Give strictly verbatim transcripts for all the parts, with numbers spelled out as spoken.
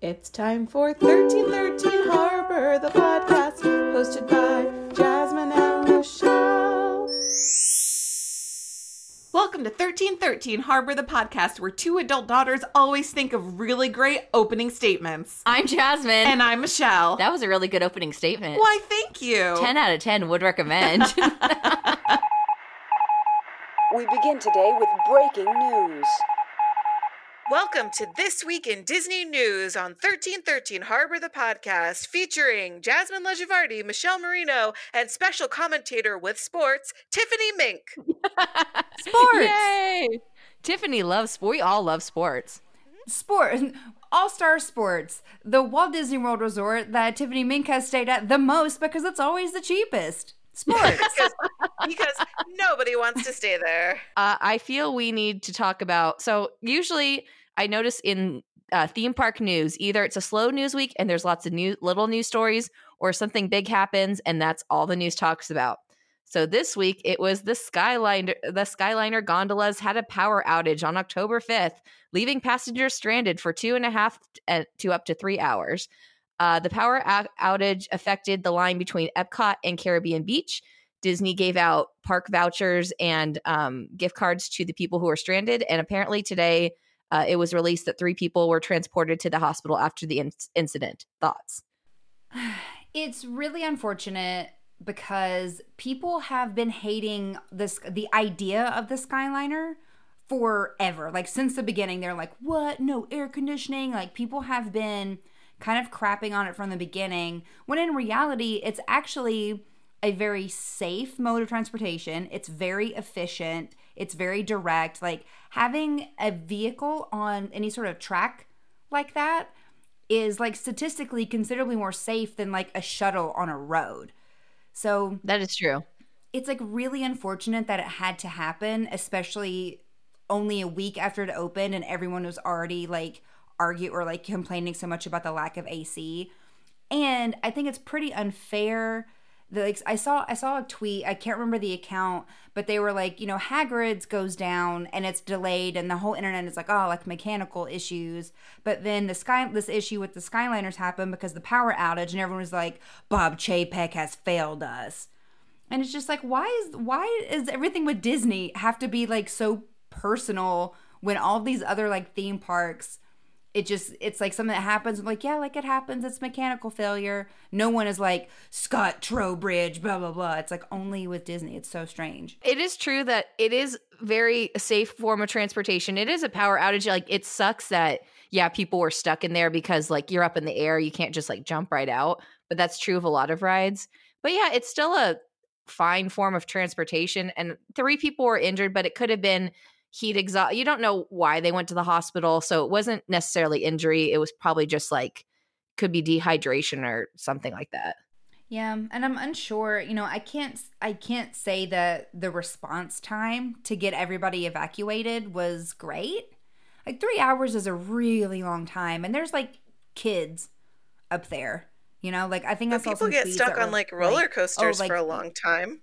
It's time for thirteen thirteen Harbor, the podcast, hosted by Jasmine and Michelle. Welcome to thirteen thirteen Harbor, the podcast, where two adult daughters always think of really great opening statements. I'm Jasmine. And I'm Michelle. That was a really good opening statement. Why, thank you. ten out of ten would recommend. We begin today with breaking news. Welcome to This Week in Disney News on thirteen thirteen Harbor, the podcast, featuring Jasmine Legivardi, Michelle Marino, and special commentator with sports, Tiffany Mink. Sports! Yay! Tiffany loves sports. We all love sports. Sport. All-star sports. The Walt Disney World Resort that Tiffany Mink has stayed at the most because it's always the cheapest. Sports. because, because nobody wants to stay there. Uh, I feel we need to talk about, so usually I notice in uh, theme park news, either it's a slow news week and there's lots of new little news stories, or something big happens and that's all the news talks about. So this week it was the Skyliner, the Skyliner gondolas had a power outage on October fifth, leaving passengers stranded for two and a half uh, to up to three hours. Uh, the power out- outage affected the line between Epcot and Caribbean Beach. Disney gave out park vouchers and um, gift cards to the people who were stranded. And apparently today uh, it was released that three people were transported to the hospital after the in- incident. Thoughts? It's really unfortunate because people have been hating this, the idea of the Skyliner forever. Like since the beginning, they're like, what? No air conditioning? Like people have been kind of crapping on it from the beginning, when in reality, it's actually a very safe mode of transportation. It's very efficient. It's very direct. Like having a vehicle on any sort of track like that is like statistically considerably more safe than like a shuttle on a road. So that is true. It's like really unfortunate that it had to happen, especially only a week after it opened and everyone was already like argue or like complaining so much about the lack of A C. And I think it's pretty unfair that like I saw I saw a tweet, I can't remember the account, but they were like, you know, Hagrid's goes down and it's delayed and the whole internet is like, oh, like mechanical issues. But then the sky this issue with the Skyliners happened because the power outage and everyone was like, Bob Chapek has failed us. And it's just like, why is why is everything with Disney have to be like so personal when all these other like theme parks, it just, it's like something that happens. I'm like, yeah, like it happens. It's mechanical failure. No one is like, Scott Trowbridge, blah, blah, blah. It's like only with Disney. It's so strange. It is true that it is very safe form of transportation. It is a power outage. Like it sucks that, yeah, people were stuck in there because like you're up in the air. You can't just like jump right out. But that's true of a lot of rides. But yeah, it's still a fine form of transportation. And three people were injured, but it could have been heat exhaust. You don't know why they went to the hospital, so it wasn't necessarily injury. It was probably just like could be dehydration or something like that. Yeah, and I'm unsure. You know, I can't I can't say that the response time to get everybody evacuated was great. Like three hours is a really long time, and there's like kids up there. You know, like I think but I saw people some get tweets stuck that on were, like roller coasters like, oh, like, for a long time.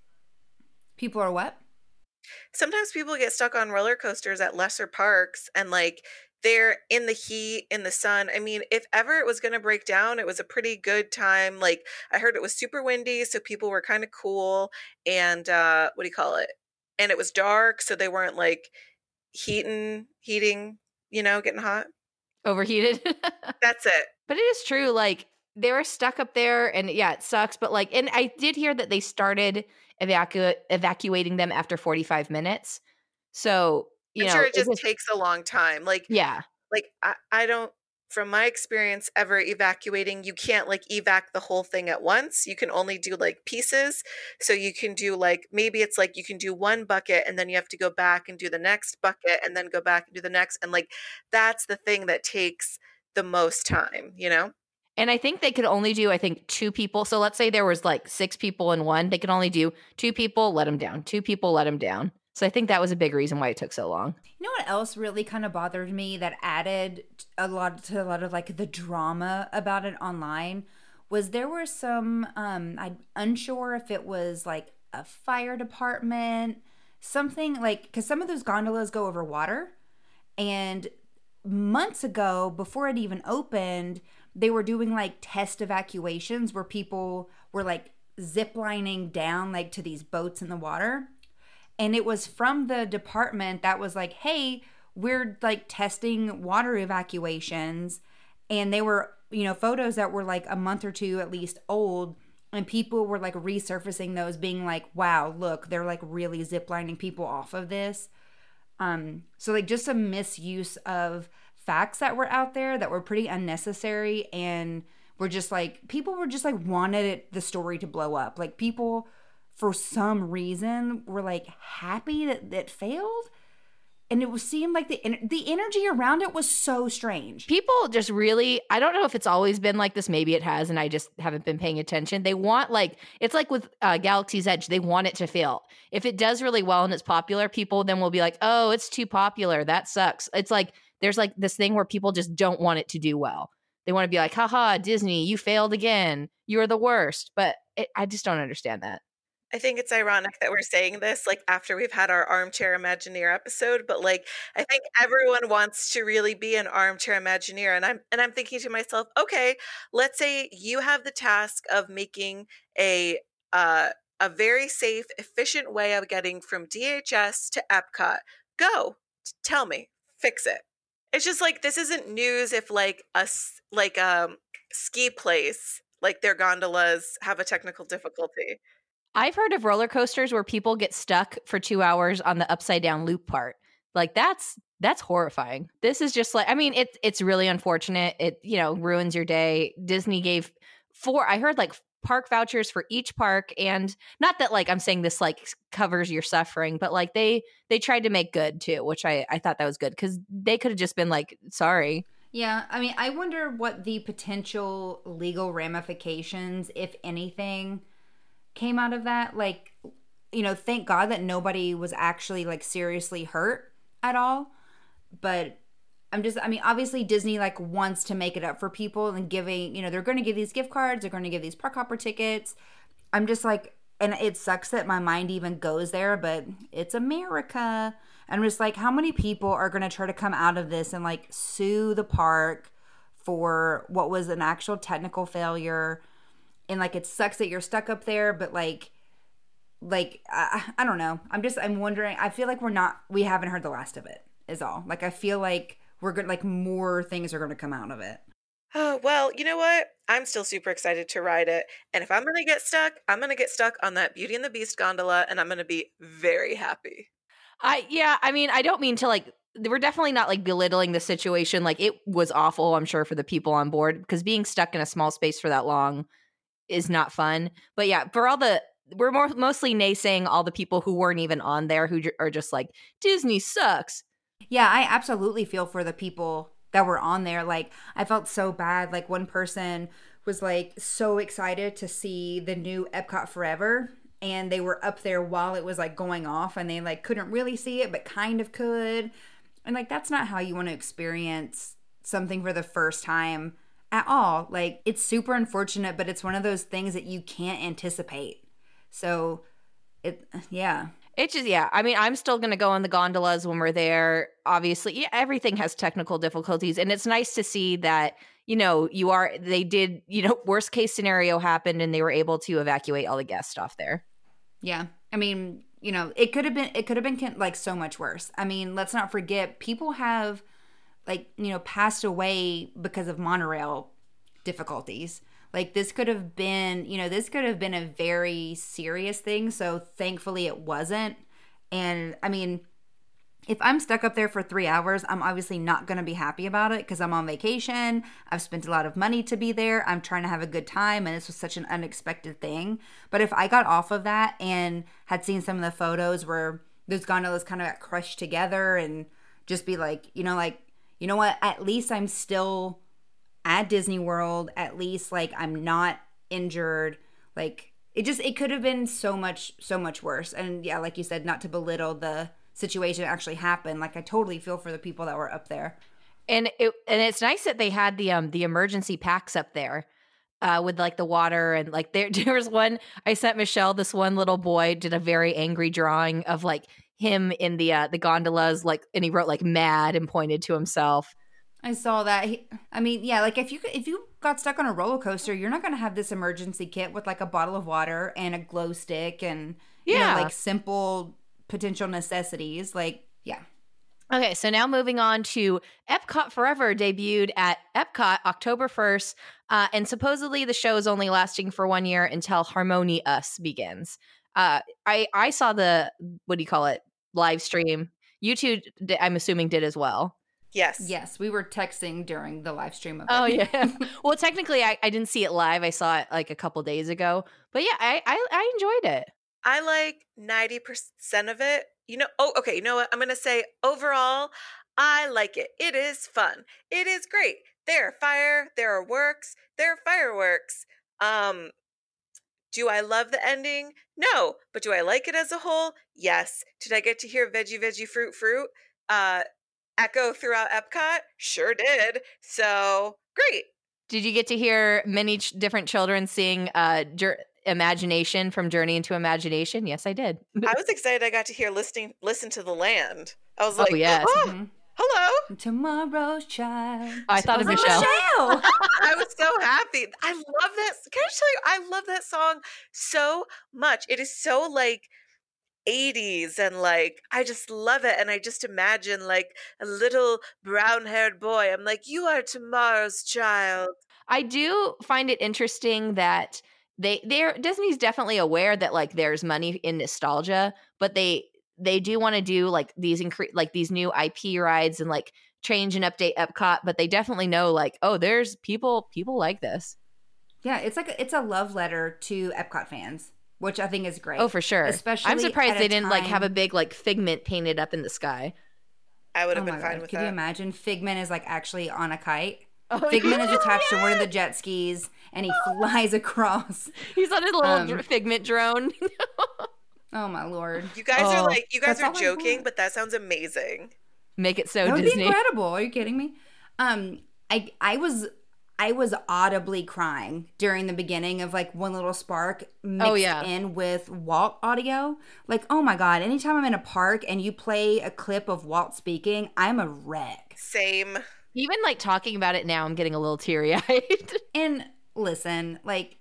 People are what? Sometimes people get stuck on roller coasters at lesser parks and like they're in the heat, in the sun. I mean, if ever it was going to break down, it was a pretty good time. Like I heard it was super windy, so people were kind of cool. And uh, what do you call it? And it was dark, so they weren't like heating, heating, you know, getting hot. Overheated. That's it. But it is true. Like they were stuck up there and yeah, it sucks. But like, and I did hear that they started evacu- evacuating them after forty-five minutes. So, you I'm know, sure it just was, takes a long time. Like, yeah, like I, I don't, from my experience ever evacuating, you can't like evac the whole thing at once. You can only do like pieces. So you can do like, maybe it's like you can do one bucket and then you have to go back and do the next bucket and then go back and do the next. And like, that's the thing that takes the most time, you know? And I think they could only do, I think, two people. So let's say there was like six people in one. They could only do two people, let them down. Two people, let them down. So I think that was a big reason why it took so long. You know what else really kind of bothered me that added a lot to a lot of like the drama about it online was there were some, um, I'm unsure if it was like a fire department, something like, because some of those gondolas go over water and months ago, before it even opened, they were doing like test evacuations where people were like ziplining down like to these boats in the water. And it was from the department that was like, hey, we're like testing water evacuations. And they were, you know, photos that were like a month or two at least old. And people were like resurfacing those, being like, wow, look, they're like really ziplining people off of this. Um, so like just a misuse of facts that were out there that were pretty unnecessary, and were just like, people were just like wanted it, the story to blow up. Like people for some reason were like happy that that failed. And it was seemed like the the energy around it was so strange. People just really, I don't know if it's always been like this. Maybe it has, and I just haven't been paying attention. They want like, it's like with uh, Galaxy's Edge, they want it to fail. If it does really well and it's popular, people then will be like, oh, it's too popular. That sucks. It's like, there's like this thing where people just don't want it to do well. They want to be like, haha, Disney, you failed again. You're the worst. But it, I just don't understand that. I think it's ironic that we're saying this like after we've had our armchair Imagineer episode, but like I think everyone wants to really be an armchair Imagineer, and I'm and I'm thinking to myself, okay, let's say you have the task of making a uh, a very safe, efficient way of getting from D H S to Epcot. Go, tell me, fix it. It's just like this isn't news if like a s- like a um, ski place like their gondolas have a technical difficulty. I've heard of roller coasters where people get stuck for two hours on the upside down loop part. Like that's that's horrifying. This is just like, I mean, it's it's really unfortunate. It, you know, ruins your day. Disney gave four, I heard like park vouchers for each park, and not that like I'm saying this like covers your suffering, but like they they tried to make good too, which I I thought that was good, because they could have just been like, sorry. Yeah, I mean, I wonder what the potential legal ramifications, if anything, came out of that. Like, you know, thank God that nobody was actually like seriously hurt at all. But I'm just, I mean, obviously Disney like wants to make it up for people and giving, you know, they're going to give these gift cards, they're going to give these park hopper tickets. I'm just like, and it sucks that my mind even goes there, but it's America. And I'm just like, how many people are going to try to come out of this and like sue the park for what was an actual technical failure? And like it sucks that you're stuck up there, but like like I, I don't know. I'm just I'm wondering. I feel like we're not we haven't heard the last of it is all. Like I feel like we're going to like more things are going to come out of it. Oh, well, you know what? I'm still super excited to ride it. And if I'm going to get stuck, I'm going to get stuck on that Beauty and the Beast gondola, and I'm going to be very happy. I yeah, I mean, I don't mean to like, we're definitely not like belittling the situation. Like it was awful, I'm sure, for the people on board, because being stuck in a small space for that long is not fun. But yeah, for all the, we're more mostly naysaying all the people who weren't even on there, who j- are just like, Disney sucks. Yeah, I absolutely feel for the people that were on there. Like I felt so bad. Like one person was like so excited to see the new Epcot Forever, and they were up there while it was like going off, and they like couldn't really see it but kind of could. And like that's not how you want to experience something for the first time at all. Like it's super unfortunate, but it's one of those things that you can't anticipate. So it yeah. It just, yeah, I mean, I'm still going to go on the gondolas when we're there. Obviously, yeah, everything has technical difficulties, and it's nice to see that, you know, you are, they did, you know, worst case scenario happened and they were able to evacuate all the guests off there. Yeah. I mean, you know, it could have been, it could have been like so much worse. I mean, let's not forget, people have like, you know, passed away because of monorail difficulties. Like this could have been, you know, this could have been a very serious thing. So thankfully it wasn't. And I mean, if I'm stuck up there for three hours, I'm obviously not going to be happy about it because I'm on vacation. I've spent a lot of money to be there. I'm trying to have a good time. And this was such an unexpected thing. But if I got off of that and had seen some of the photos where those gondolas kind of got crushed together, and just be like, you know, like, you know what, at least I'm still at Disney World, at least like I'm not injured. Like it just, it could have been so much, so much worse. And yeah, like you said, not to belittle the situation that actually happened. Like I totally feel for the people that were up there. And it, and it's nice that they had the, um, the emergency packs up there, uh, with like the water, and like there, there was one, I sent Michelle, this one little boy did a very angry drawing of like him in the, uh, the gondolas, like, and he wrote like mad and pointed to himself. I saw that. He- I mean, yeah, like if you if you got stuck on a roller coaster, you're not going to have this emergency kit with like a bottle of water and a glow stick and you know Yeah. like simple potential necessities. Like, yeah. Okay, so now moving on to Epcot Forever debuted at Epcot October first, uh, and supposedly the show is only lasting for one year until Harmony Us begins. Uh, I I saw the, what do you call it, live stream. You two, di- I'm assuming, did as well. Yes. Yes, we were texting during the live stream of it. Oh yeah. Well, technically, I, I didn't see it live. I saw it like a couple days ago. But yeah, I I, I enjoyed it. I like ninety percent of it. You know, oh, okay, you know what? I'm going to say overall, I like it. It is fun. It is great. There are fire, there are works, there are fireworks. Um, do I love the ending? No. But do I like it as a whole? Yes. Did I get to hear veggie, veggie, fruit, fruit uh, echo throughout Epcot? Sure did. So great. Did you get to hear many ch- different children sing uh, Jur- Imagination from Journey into Imagination? Yes, I did. I was excited I got to hear listening, listen to the land. I was Oh, like, yes. oh, Mhm. hello. Tomorrow's child. I thought of was like, Michelle. Michelle. I was so happy. I love that. Can I just tell you, I love that song so much. It is so like eighties and like, I just love it. And I just imagine like a little brown haired boy. I'm like, you are tomorrow's child. I do find it interesting that they they're Disney's definitely aware that like there's money in nostalgia, but they they do want to do like these incre- like these new I P rides and like change and update Epcot, but they definitely know like, oh, there's people people like this. Yeah, it's like a, it's a love letter to Epcot fans, which I think is great. Oh, for sure. Especially I'm surprised at they a didn't like have a time- big like figment painted up in the sky. I would Oh have my been fine god! with Could that. you imagine? Figment is like actually on a kite. Oh, Figment is yeah. attached to one of the jet skis, and he flies across. He's on his little Um, dr- figment drone. Oh my lord! You guys are Oh, like, you guys that's are all I joking, want. but that sounds amazing. Make it so That would Disney. be incredible. Are you kidding me? Um, I I was I was audibly crying during the beginning of like One Little Spark mixed Oh, yeah. in with Walt audio. Like, oh my god! Anytime I'm in a park and you play a clip of Walt speaking, I'm a wreck. Same. Even like talking about it now, I'm getting a little teary eyed. And listen, like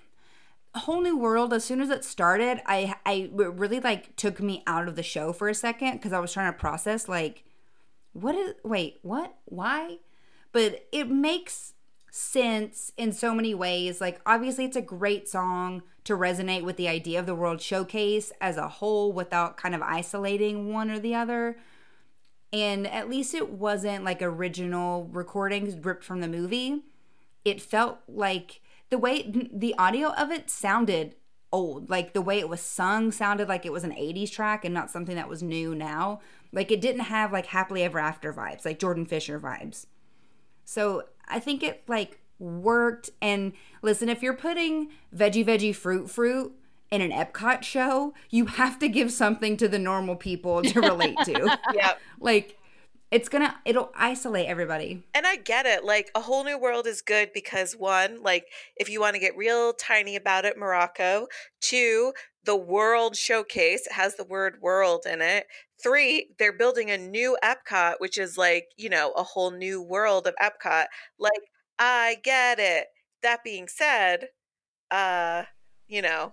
a Whole New World, as soon as it started, I I it really like took me out of the show for a second because I was trying to process like what is wait, what? Why? But it makes sense in so many ways. Like obviously it's a great song to resonate with the idea of the World Showcase as a whole without kind of isolating one or the other. And at least it wasn't like original recordings ripped from the movie. It felt like the way the audio of it sounded old. Like the way it was sung sounded like it was an eighties track and not something that was new now. Like it didn't have like Happily Ever After vibes, like Jordan Fisher vibes. So I think it like worked. And listen, if you're putting veggie, veggie, fruit, fruit in an Epcot show, you have to give something to the normal people to relate to. Yep. Like it's gonna it'll isolate everybody. And I get it. Like, A Whole New World is good because one, like, if you want to get real tiny about it, Morocco. Two, the World Showcase has the word world in it. Three, they're building a new Epcot, which is like, you know, a whole new world of Epcot. Like, I get it. That being said, uh, you know,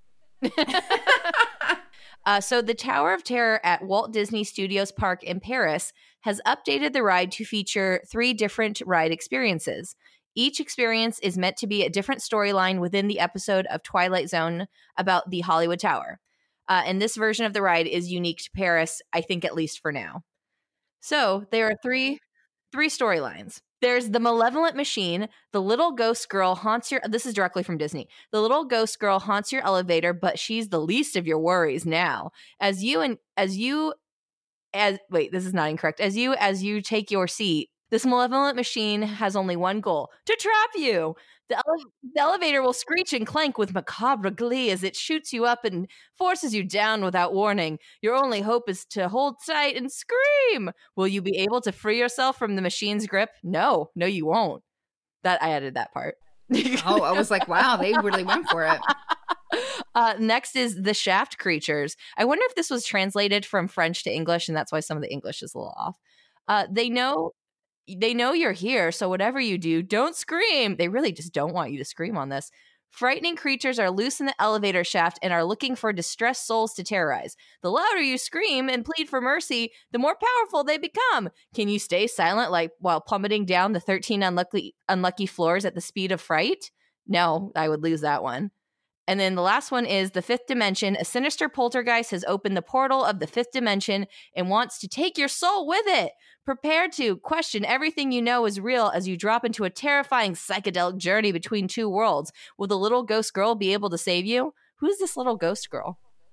Uh, so the Tower of Terror at Walt Disney Studios Park in Paris has updated the ride to feature three different ride experiences. Each experience is meant to be a different storyline within the episode of Twilight Zone about the Hollywood Tower. Uh, and this version of the ride is unique to Paris, I think, at least for now. So there are three three storylines. There's the malevolent machine. The little ghost girl haunts your. This is directly from Disney. The little ghost girl haunts your elevator, but she's the least of your worries now. As you and as you as wait, this is not incorrect. As you as you take your seat, this malevolent machine has only one goal: to trap you. The, ele- the elevator will screech and clank with macabre glee as it shoots you up and forces you down without warning. Your only hope is to hold tight and scream. Will you be able to free yourself from the machine's grip? No, no, you won't. That I added that part. Oh, I was like, wow, they really went for it. Uh, next is the shaft creatures. I wonder if this was translated from French to English, and that's why some of the English is a little off. Uh, they know. they know you're here, so whatever you do, don't scream. They really just don't want you to scream on this. Frightening creatures are loose in the elevator shaft and are looking for distressed souls to terrorize. The louder you scream and plead for mercy, the more powerful they become. Can you stay silent like while plummeting down the thirteen unlucky unlucky floors at the speed of fright? No, I would lose that one. And then the last one is the fifth dimension. A sinister poltergeist has opened the portal of the fifth dimension and wants to take your soul with it. Prepare to question everything you know is real as you drop into a terrifying psychedelic journey between two worlds. Will the little ghost girl be able to save you? Who's this little ghost girl?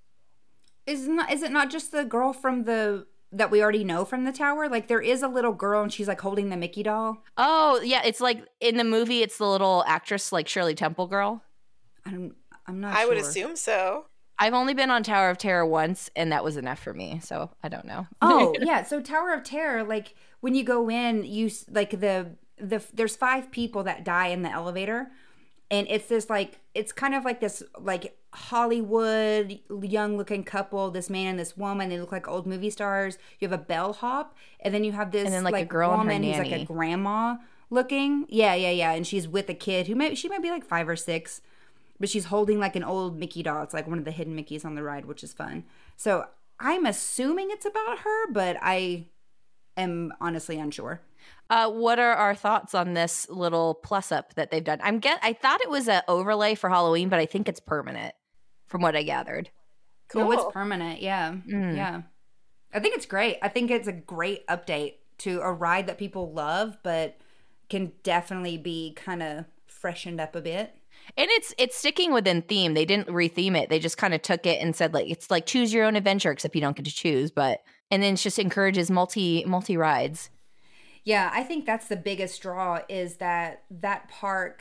Is not is it not just the girl from the that we already know from the tower? Like there is a little girl and she's like holding the Mickey doll. Oh, yeah, it's like in the movie it's the little actress like Shirley Temple girl. I'm I'm not I sure. would assume so. I've only been on Tower of Terror once, and that was enough for me, so I don't know. Oh, yeah. So Tower of Terror, like when you go in, you s- like the the there's five people that die in the elevator, and it's this like it's kind of like this like Hollywood young looking couple, this man and this woman. They look like old movie stars. You have a bellhop, and then you have this And then, like, a girl and her woman who's like nanny. a grandma looking. Yeah, yeah, yeah. And she's with a kid who may she might be like five or six. But she's holding like an old Mickey doll. It's like one of the hidden Mickeys on the ride, which is fun. So I'm assuming it's about her, but I am honestly unsure. Uh, what are our thoughts on this little plus up that they've done? I'm get. I thought it was an overlay for Halloween, but I think it's permanent, from what I gathered. Cool. No, it's permanent. Yeah. Mm. Yeah. I think it's great. I think it's a great update to a ride that people love, but can definitely be kind of freshened up a bit. And it's it's sticking within theme. They didn't retheme it. They just kind of took it and said like it's like choose your own adventure, except you don't get to choose. But and then it just encourages multi multi rides. Yeah, I think that's the biggest draw is that that park,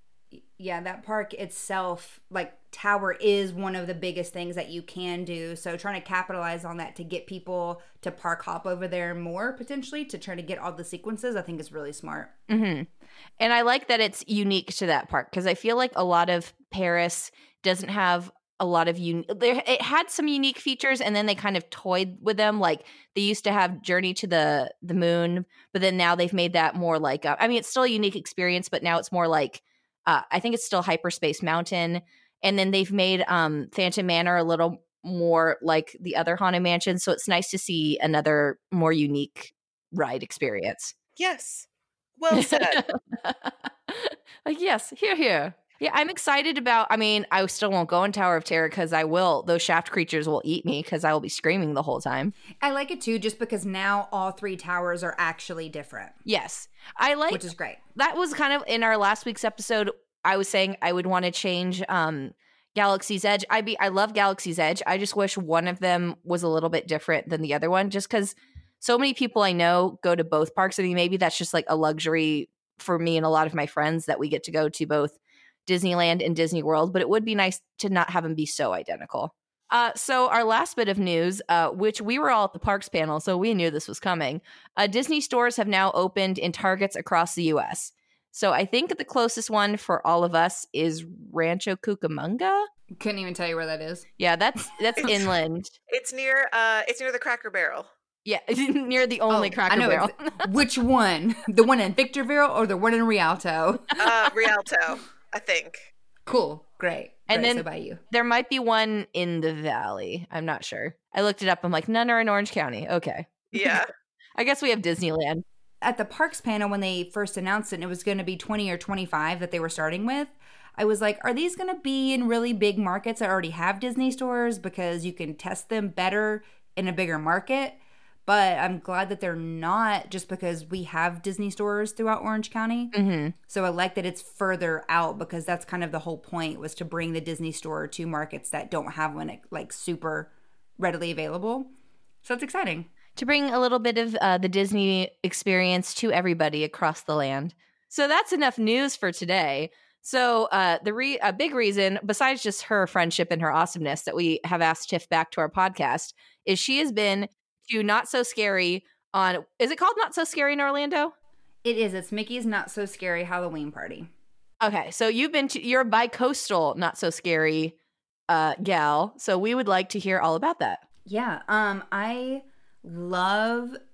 yeah, that park itself, like Tower is one of the biggest things that you can do. So trying to capitalize on that to get people to park hop over there more potentially to try to get all the sequences, I think is really smart. Mm-hmm. And I like that it's unique to that park because I feel like a lot of Paris doesn't have a lot of un- there. It had some unique features, and then they kind of toyed with them. Like they used to have Journey to the the Moon, but then now they've made that more like a, I mean, it's still a unique experience, but now it's more like uh, I think it's still Hyperspace Mountain, and then they've made um, Phantom Manor a little more like the other Haunted Mansions. So it's nice to see another more unique ride experience. Yes. Well said. Like, yes, here, here. Yeah, I'm excited about, I mean, I still won't go in Tower of Terror because I will, those shaft creatures will eat me because I will be screaming the whole time. I like it too, just because now all three towers are actually different. Yes. I like, which is great. That was kind of in our last week's episode. I was saying I would want to change um, Galaxy's Edge. I be I love Galaxy's Edge. I just wish one of them was a little bit different than the other one, just because so many people I know go to both parks. I mean, maybe that's just like a luxury for me and a lot of my friends that we get to go to both Disneyland and Disney World, but it would be nice to not have them be so identical. Uh, so our last bit of news, uh, which we were all at the parks panel, so we knew this was coming. Uh, Disney stores have now opened in Targets across the U S. So I think the closest one for all of us is Rancho Cucamonga. Couldn't even tell you where that is. Yeah, that's that's inland. It's near uh it's near the Cracker Barrel. Yeah, near the only Oh, Cracker I know Barrel. ex- which one? The one in Victorville or the one in Rialto? Uh Rialto, I think. Cool. Great. And Great, then so by you. There might be one in the valley. I'm not sure. I looked it up. I'm like, none are in Orange County. Okay. Yeah. I guess we have Disneyland. At the parks panel, when they first announced it, and it was going to be twenty or twenty-five that they were starting with, I was like, are these going to be in really big markets that already have Disney stores because you can test them better in a bigger market? But I'm glad that they're not, just because we have Disney stores throughout Orange County. Mm-hmm. So I like that it's further out, because that's kind of the whole point, was to bring the Disney store to markets that don't have one like super readily available. So it's exciting. To bring a little bit of uh, the Disney experience to everybody across the land. So that's enough news for today. So uh, the re- a big reason, besides just her friendship and her awesomeness, that we have asked Tiff back to our podcast is she has been to Not So Scary on, is it called Not So Scary in Orlando? It is. It's Mickey's Not So Scary Halloween Party. Okay, so you've been to, you're a bi-coastal Not So Scary uh, gal, so we would like to hear all about that. Yeah. Um, I love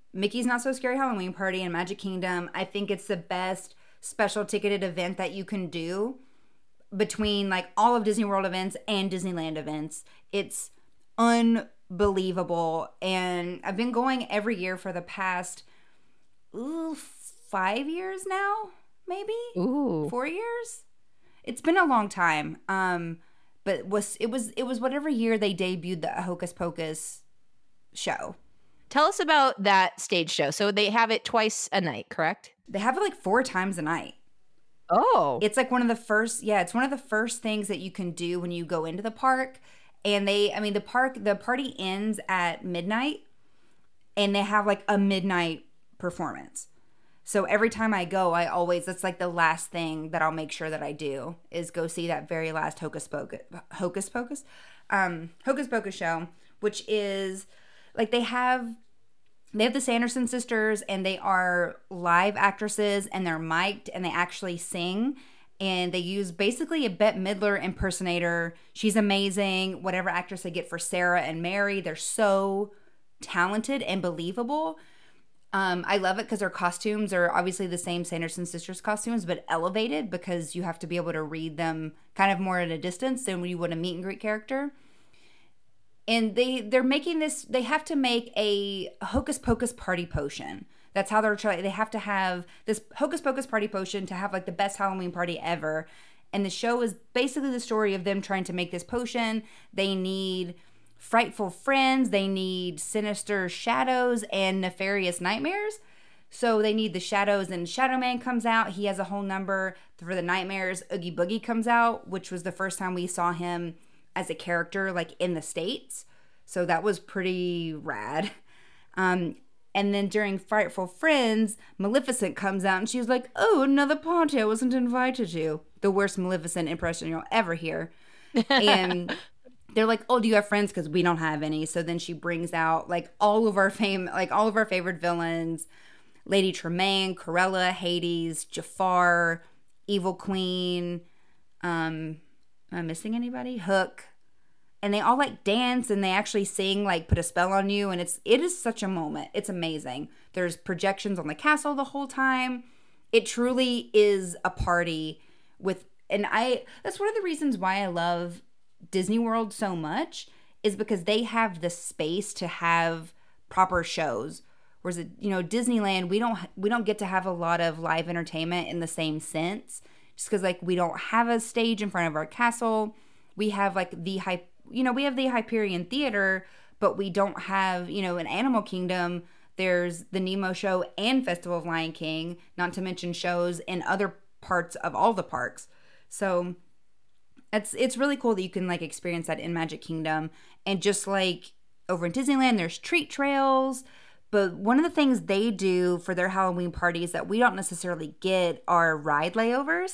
Mickey's Not So Scary Halloween Party and Magic Kingdom. I think it's the best special ticketed event that you can do between like all of Disney World events and Disneyland events. It's unbelievable. And I've been going every year for the past ooh, five years now, maybe? Ooh. Four years? It's been a long time. Um, but was it was it was whatever year they debuted the Hocus Pocus show. Tell us about that stage show. So they have it twice a night, correct? They have it like four times a night. Oh. It's like one of the first, yeah, it's one of the first things that you can do when you go into the park. And they, I mean, the park, the party ends at midnight and they have like a midnight performance. So every time I go, I always, that's like the last thing that I'll make sure that I do is go see that very last Hocus Pocus, Hocus Pocus, um, Hocus Pocus show, which is like they have, they have the Sanderson sisters and they are live actresses and they're mic'd and they actually sing. And they use basically a Bette Midler impersonator. She's amazing. Whatever actress they get for Sarah and Mary, they're so talented and believable. Um, I love it because their costumes are obviously the same Sanderson sisters costumes, but elevated because you have to be able to read them kind of more at a distance than when you would a meet and greet character. And they, they're making this, they have to make a Hocus Pocus party potion. That's how they're trying. They have to have this Hocus Pocus party potion to have like the best Halloween party ever. And the show is basically the story of them trying to make this potion. They need frightful friends. They need sinister shadows and nefarious nightmares. So they need the shadows, and Shadow Man comes out. He has a whole number for the nightmares. Oogie Boogie comes out, which was the first time we saw him as a character like in the States. So that was pretty rad. Um, And then during Frightful Friends, Maleficent comes out and she's like, oh, another party I wasn't invited to. The worst Maleficent impression you'll ever hear. And they're like, oh, do you have friends? Because we don't have any. So then she brings out like all of our fame, like all of our favorite villains. Lady Tremaine, Corella, Hades, Jafar, Evil Queen. Um, am I missing anybody? Hook. And they all like dance and they actually sing, like put a spell on you. And it's, it is such a moment. It's amazing. There's projections on the castle the whole time. It truly is a party with, and I, that's one of the reasons why I love Disney World so much is because they have the space to have proper shows. Whereas, you know, Disneyland, we don't, we don't get to have a lot of live entertainment in the same sense. Just because like we don't have a stage in front of our castle. We have like the high, you know, we have the Hyperion Theater, but we don't have, you know, in Animal Kingdom, there's the Nemo show and Festival of Lion King, not to mention shows in other parts of all the parks. So it's it's really cool that you can like experience that in Magic Kingdom. And just like over in Disneyland, there's treat trails. But one of the things they do for their Halloween parties that we don't necessarily get are ride layovers.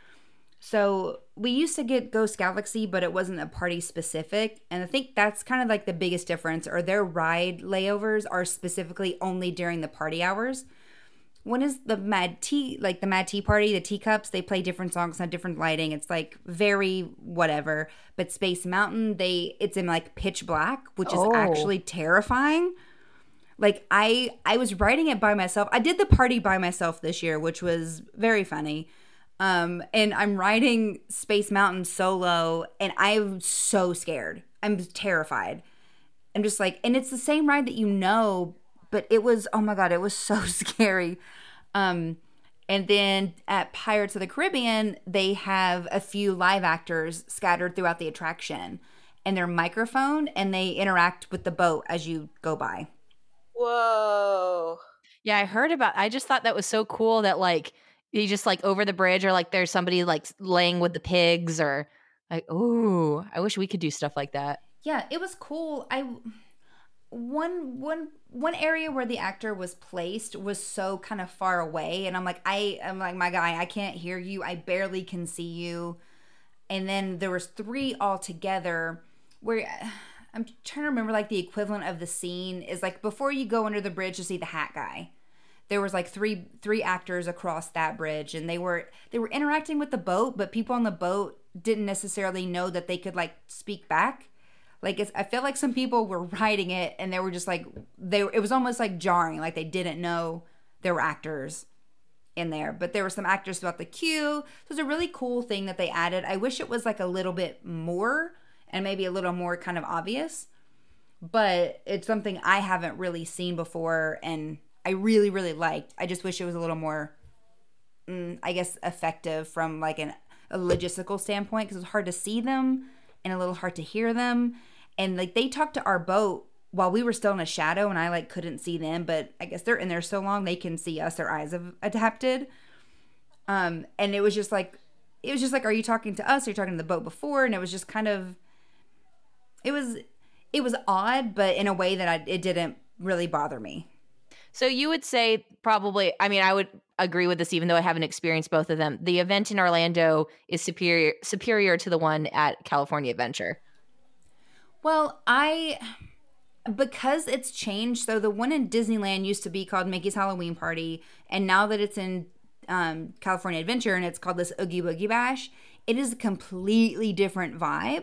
So we used to get Ghost Galaxy, but it wasn't a party specific. And I think that's kind of like the biggest difference, or their ride layovers are specifically only during the party hours. One is the Mad Tea, like the Mad Tea Party, the teacups, they play different songs on different lighting. It's like very whatever. But Space Mountain, they it's in like pitch black, which is Oh. actually terrifying. Like I I was writing it by myself. I did the party by myself this year, which was very funny. Um, and I'm riding Space Mountain solo, and I'm so scared. I'm terrified. I'm just like, and it's the same ride that you know, but it was, oh my God, it was so scary. Um, and then at Pirates of the Caribbean, they have a few live actors scattered throughout the attraction, and their microphone, and they interact with the boat as you go by. Whoa. Yeah, I heard about I just thought that was so cool that like you just like over the bridge or like there's somebody like laying with the pigs or like, ooh, I wish we could do stuff like that. Yeah, it was cool. I one one one area where the actor was placed was so kind of far away, and I'm like, I I'm like, my guy, I can't hear you. I barely can see you. And then there was three all together where I'm trying to remember like the equivalent of the scene is like before you go under the bridge to see the hat guy. There was like three three actors across that bridge, and they were they were interacting with the boat, but people on the boat didn't necessarily know that they could like speak back. Like it's, I feel like some people were writing it and they were just like they. It was almost like jarring, like they didn't know there were actors in there, but there were some actors throughout the queue. So it was a really cool thing that they added. I wish it was like a little bit more and maybe a little more kind of obvious, but it's something I haven't really seen before and I really, really liked. I just wish it was a little more, mm, I guess, effective from like an, a logistical standpoint because it was hard to see them and a little hard to hear them. And like they talked to our boat while we were still in a shadow and I like couldn't see them, but I guess they're in there so long they can see us. Their eyes have adapted. Um, and it was just like, it was just like, are you talking to us? Or are you talking to the boat before? And it was just kind of, it was, it was odd, but in a way that I, it didn't really bother me. So you would say probably, I mean, I would agree with this, even though I haven't experienced both of them. The event in Orlando is superior, superior to the one at California Adventure. Well, I, because it's changed. So the one in Disneyland used to be called Mickey's Halloween Party. And now that it's in um, California Adventure and it's called this Oogie Boogie Bash, it is a completely different vibe.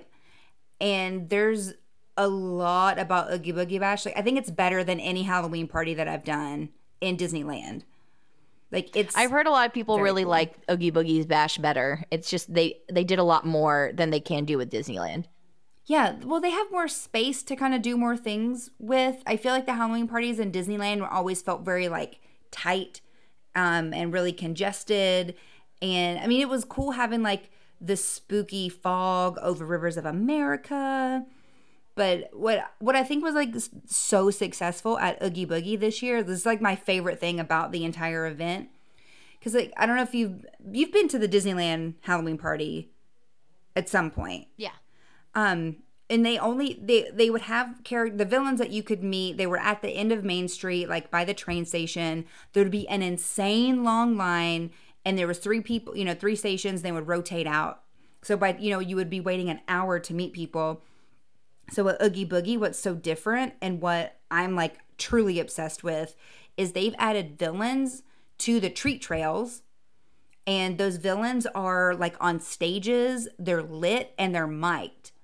And there's a lot about Oogie Boogie Bash. Like, I think it's better than any Halloween party that I've done in Disneyland. Like it's I've heard a lot of people really cool. like Oogie Boogie's Bash better. It's just they they did a lot more than they can do with Disneyland. Yeah, well, they have more space to kind of do more things with. I feel like the Halloween parties in Disneyland always felt very like tight um, and really congested. And I mean, it was cool having like the spooky fog over Rivers of America. But what what I think was like so successful at Oogie Boogie this year, this is like my favorite thing about the entire event. Because like I don't know if you've you've been to the Disneyland Halloween party at some point. Yeah. Um, and they only they they would have character the villains that you could meet. They were at the end of Main Street, like by the train station. There would be an insane long line, and there was three people, you know, three stations. They would rotate out. So by you know you would be waiting an hour to meet people. So at Oogie Boogie, what's so different and what I'm like truly obsessed with is they've added villains to the treat trails. And those villains are like on stages, they're lit and they're mic'd.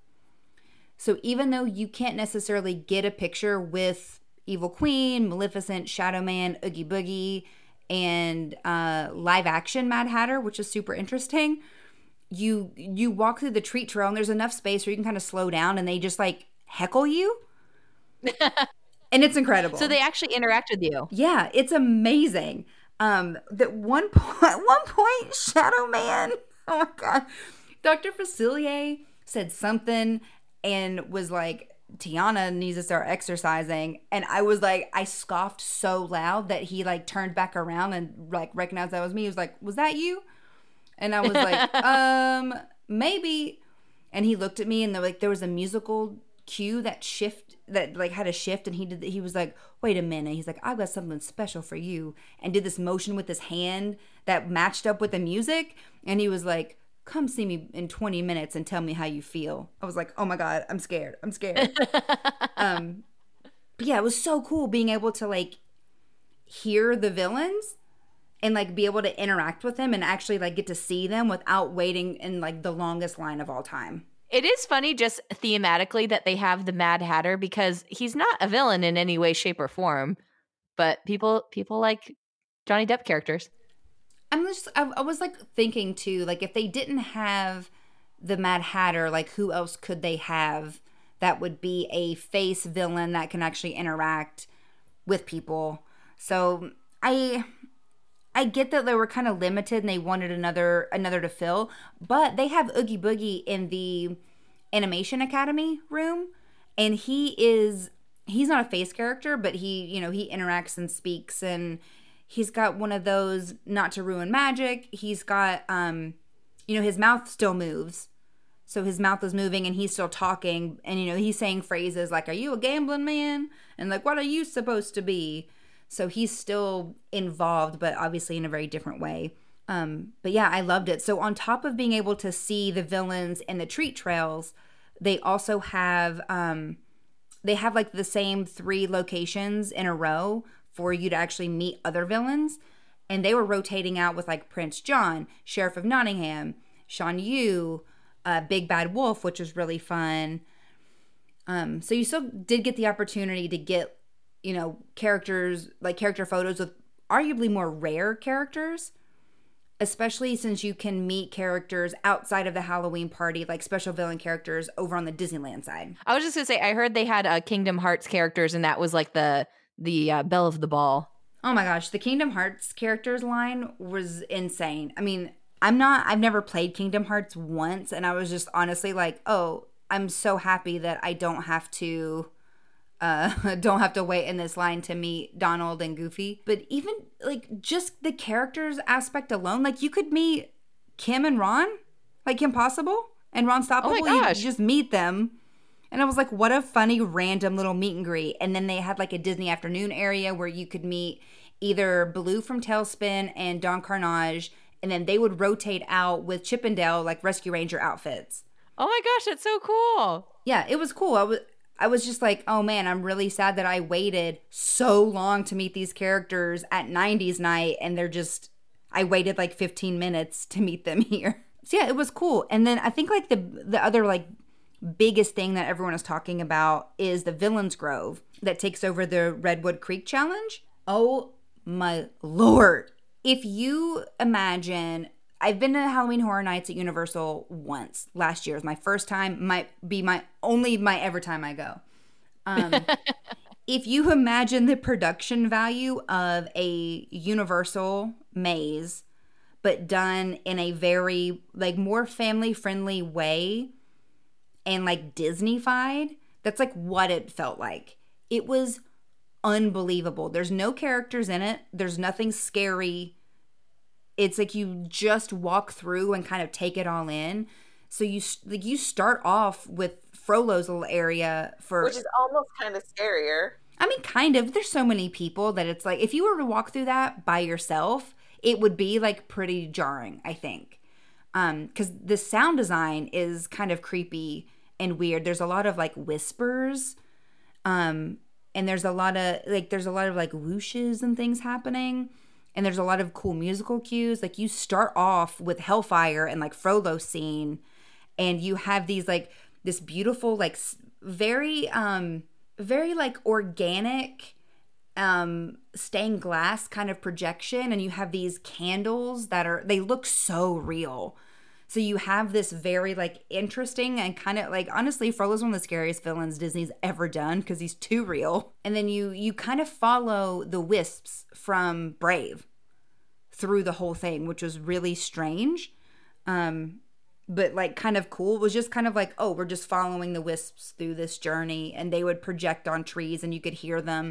So even though you can't necessarily get a picture with Evil Queen, Maleficent, Shadow Man, Oogie Boogie, and uh, live action Mad Hatter, which is super interesting, you you walk through the treat trail and there's enough space where you can kind of slow down and they just like heckle you. And it's incredible. So they actually interact with you. Yeah, it's amazing. Um, that one point, one point, Shadow Man, oh my God, Doctor Facilier said something and was like, Tiana needs to start exercising. And I was like, I scoffed so loud that he like turned back around and like recognized that was me. He was like, was that you? And I was like, um, maybe. And he looked at me and there, like there was a musical cue that shift that like had a shift and he did he was like, wait a minute, he's like, I've got something special for you, and did this motion with his hand that matched up with the music, and he was like, come see me in twenty minutes and tell me how you feel. I was like, oh my God, I'm scared I'm scared um but yeah, it was so cool being able to like hear the villains and like be able to interact with them and actually like get to see them without waiting in like the longest line of all time. It is funny just thematically that they have the Mad Hatter because he's not a villain in any way, shape, or form. But people people like Johnny Depp characters. I'm just I, I was like thinking too, like if they didn't have the Mad Hatter, like who else could they have that would be a face villain that can actually interact with people? So I I get that they were kind of limited and they wanted another another to fill, but they have Oogie Boogie in the Animation Academy room, and he is he's not a face character, but he, you know, he interacts and speaks, and he's got one of those not to ruin magic. He's got um you know, his mouth still moves. So his mouth is moving and he's still talking, and you know, he's saying phrases like, are you a gambling man? And like, what are you supposed to be? So he's still involved, but obviously in a very different way. Um, but yeah, I loved it. So on top of being able to see the villains in the treat trails, they also have, um, they have like the same three locations in a row for you to actually meet other villains. And they were rotating out with like Prince John, Sheriff of Nottingham, Shan Yu, uh, Big Bad Wolf, which was really fun. Um, so you still did get the opportunity to get, you know, characters, like character photos with arguably more rare characters, especially since you can meet characters outside of the Halloween party, like special villain characters over on the Disneyland side. I was just gonna say, I heard they had uh, Kingdom Hearts characters, and that was like the the uh, belle of the ball. Oh my gosh, the Kingdom Hearts characters line was insane. I mean, I'm not, I've never played Kingdom Hearts once, and I was just honestly like, oh, I'm so happy that I don't have to uh don't have to wait in this line to meet Donald and Goofy. But even like just the characters aspect alone, like you could meet Kim and Ron, like Kim Possible and Ron Stoppable. Oh my gosh. You just meet them. And I was like, what a funny random little meet and greet. And then they had like a Disney afternoon area where you could meet either Baloo from Tailspin and Don Carnage, and then they would rotate out with Chip and Dale like Rescue Ranger outfits. Oh my gosh, that's so cool. Yeah, it was cool. I was I was just like, oh man, I'm really sad that I waited so long to meet these characters at nineties night, and they're just, I waited like fifteen minutes to meet them here. So yeah, it was cool. And then I think like the the other like biggest thing that everyone is talking about is the Villains Grove that takes over the Redwood Creek Challenge. Oh my lord. If you imagine, I've been to Halloween Horror Nights at Universal once last year. It was my first time, might be my only my ever time I go. Um, if you imagine the production value of a Universal maze, but done in a very like more family friendly way and like Disney-fied, that's like what it felt like. It was unbelievable. There's no characters in it. There's nothing scary. It's like you just walk through and kind of take it all in. So you like you start off with Frollo's little area for, which is almost kind of scarier. I mean, kind of. There's so many people that it's like if you were to walk through that by yourself, it would be like pretty jarring, I think, um, because the sound design is kind of creepy and weird. There's a lot of like whispers, um, and there's a lot of like there's a lot of like whooshes and things happening. And there's a lot of cool musical cues. Like you start off with Hellfire and like Frollo scene, and you have these like this beautiful like very um very like organic um stained glass kind of projection, and you have these candles that are, they look so real. So you have this very like interesting and kind of like, honestly, Frollo's one of the scariest villains Disney's ever done because he's too real. And then you you kind of follow the wisps from Brave through the whole thing, which was really strange, um, but like kind of cool. It was just kind of like, oh, we're just following the wisps through this journey, and they would project on trees and you could hear them.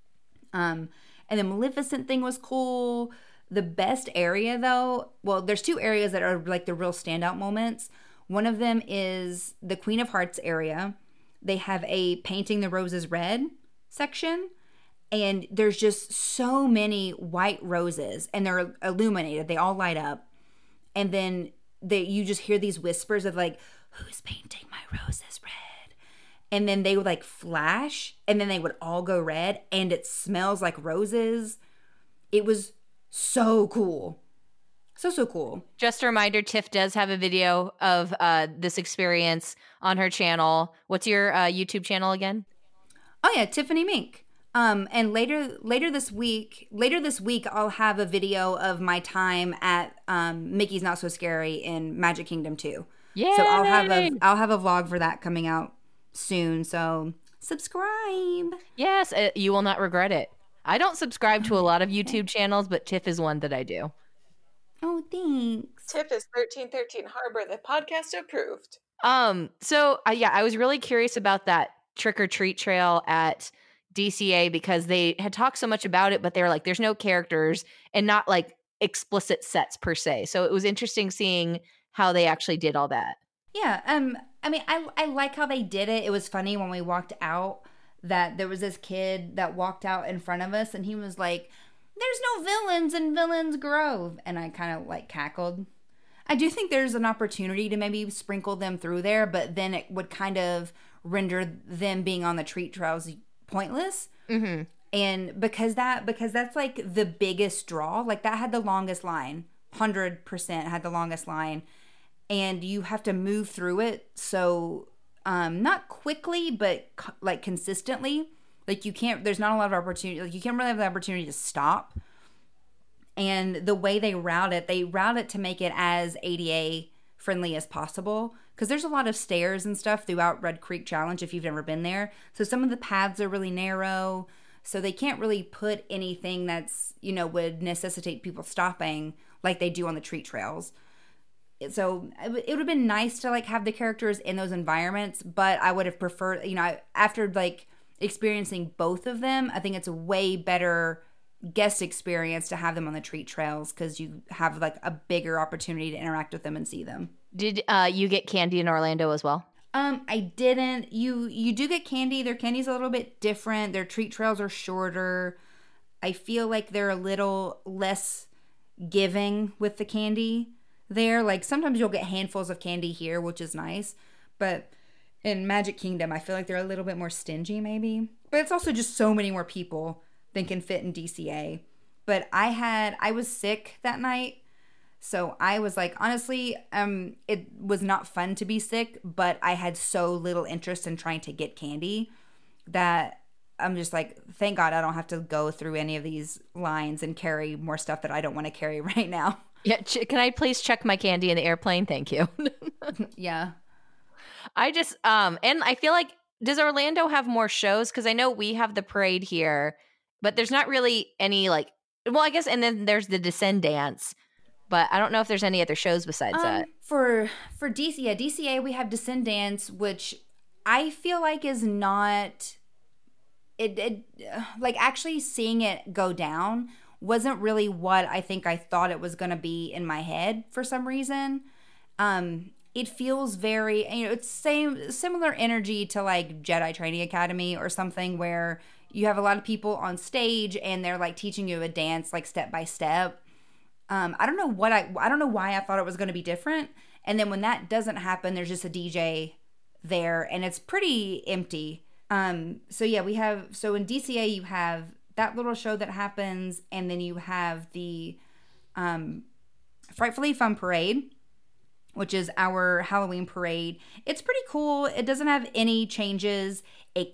Um, and the Maleficent thing was cool. The best area though, well, there's two areas that are like the real standout moments. One of them is the Queen of Hearts area. They have a Painting the Roses Red section, and there's just so many white roses, and they're illuminated. They all light up. And then they, you just hear these whispers of like, who's painting my roses red? And then they would like flash, and then they would all go red, and it smells like roses. It was so cool. So, so cool. Just a reminder, Tiff does have a video of uh, this experience on her channel. What's your uh, YouTube channel again? Oh yeah, Tiffany Mink. Um, and later, later this week, later this week, I'll have a video of my time at um, Mickey's Not So Scary in Magic Kingdom two. Yeah. So I'll have a, I'll have a vlog for that coming out soon. So subscribe. Yes, uh, you will not regret it. I don't subscribe to a lot of YouTube channels, but Tiff is one that I do. Oh, thanks. Tiff is thirteen thirteen Harbor, the podcast approved. Um. So uh, yeah, I was really curious about that trick or treat trail at D C A because they had talked so much about it, but they were like, "There's no characters and not like explicit sets per se." So it was interesting seeing how they actually did all that. Yeah. Um. I mean, I I like how they did it. It was funny when we walked out that there was this kid that walked out in front of us, and he was like, "There's no villains in Villains Grove," and I kind of like cackled. I do think there's an opportunity to maybe sprinkle them through there, but then it would kind of render them being on the treat trails pointless. Mm-hmm. And because that because that's like the biggest draw, like that had the longest line, one hundred percent had the longest line, and you have to move through it. So um, not quickly, but co- like consistently. Like you can't, there's not a lot of opportunity, like you can't really have the opportunity to stop. And the way they route it, they route it to make it as A D A friendly as possible. Because there's a lot of stairs and stuff throughout Red Creek Challenge if you've never been there. So some of the paths are really narrow. So they can't really put anything that's, you know, would necessitate people stopping like they do on the treat trails. So it would have been nice to like have the characters in those environments, but I would have preferred, you know, after like experiencing both of them, I think it's a way better guest experience to have them on the treat trails because you have like a bigger opportunity to interact with them and see them. Did uh, you get candy in Orlando as well? Um, I didn't. You you do get candy. Their candy's a little bit different. Their treat trails are shorter. I feel like they're a little less giving with the candy there. Like sometimes you'll get handfuls of candy here, which is nice. But in Magic Kingdom, I feel like they're a little bit more stingy maybe. But it's also just so many more people than can fit in D C A. But I had, I was sick that night. So I was like, honestly, um, it was not fun to be sick, but I had so little interest in trying to get candy that I'm just like, thank God I don't have to go through any of these lines and carry more stuff that I don't want to carry right now. Yeah, ch- can I please check my candy in the airplane? Thank you. Yeah. I just, um, and I feel like, does Orlando have more shows? Because I know we have the parade here, but there's not really any like, well, I guess, and then there's the Descend Dance. But I don't know if there's any other shows besides um, that. For for D C A, D C A, we have Descend Dance, which I feel like is not it, it like actually seeing it go down wasn't really what I think I thought it was going to be in my head for some reason. Um, it feels very, you know, it's same similar energy to like Jedi Training Academy or something where you have a lot of people on stage and they're like teaching you a dance like step by step. Um, I don't know what I, I don't know why I thought it was going to be different. And then when that doesn't happen, there's just a D J there and it's pretty empty. Um, so yeah, we have, so in D C A, you have that little show that happens. And then you have the, um, Frightfully Fun Parade, which is our Halloween parade. It's pretty cool. It doesn't have any changes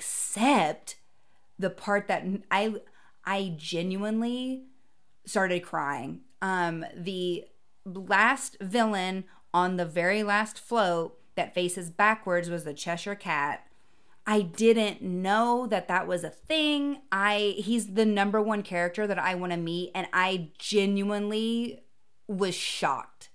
except the part that I, I genuinely started crying. Um, the last villain on the very last float that faces backwards was the Cheshire Cat. I didn't know that that was a thing. I he's the number one character that I want to meet, and I genuinely was shocked.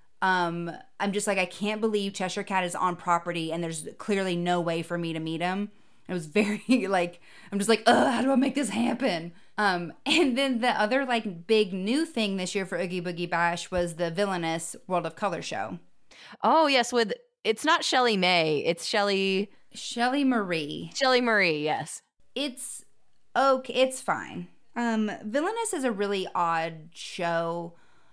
Um, I'm just like, I can't believe Cheshire Cat is on property, and there's clearly no way for me to meet him. It was very like, I'm just like, ugh, how do I make this happen? Um, and then the other like big new thing this year for Oogie Boogie Bash was the villainous World of Color show. Oh yes, with it's not Shelley May, it's Shelley Shelley Marie. Shelley Marie, yes. It's okay, it's fine. Um, Villainous is a really odd show.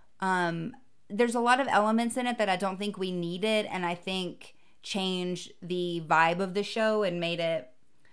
Um, there's a lot of elements in it that I don't think we needed, and I think changed the vibe of the show and made it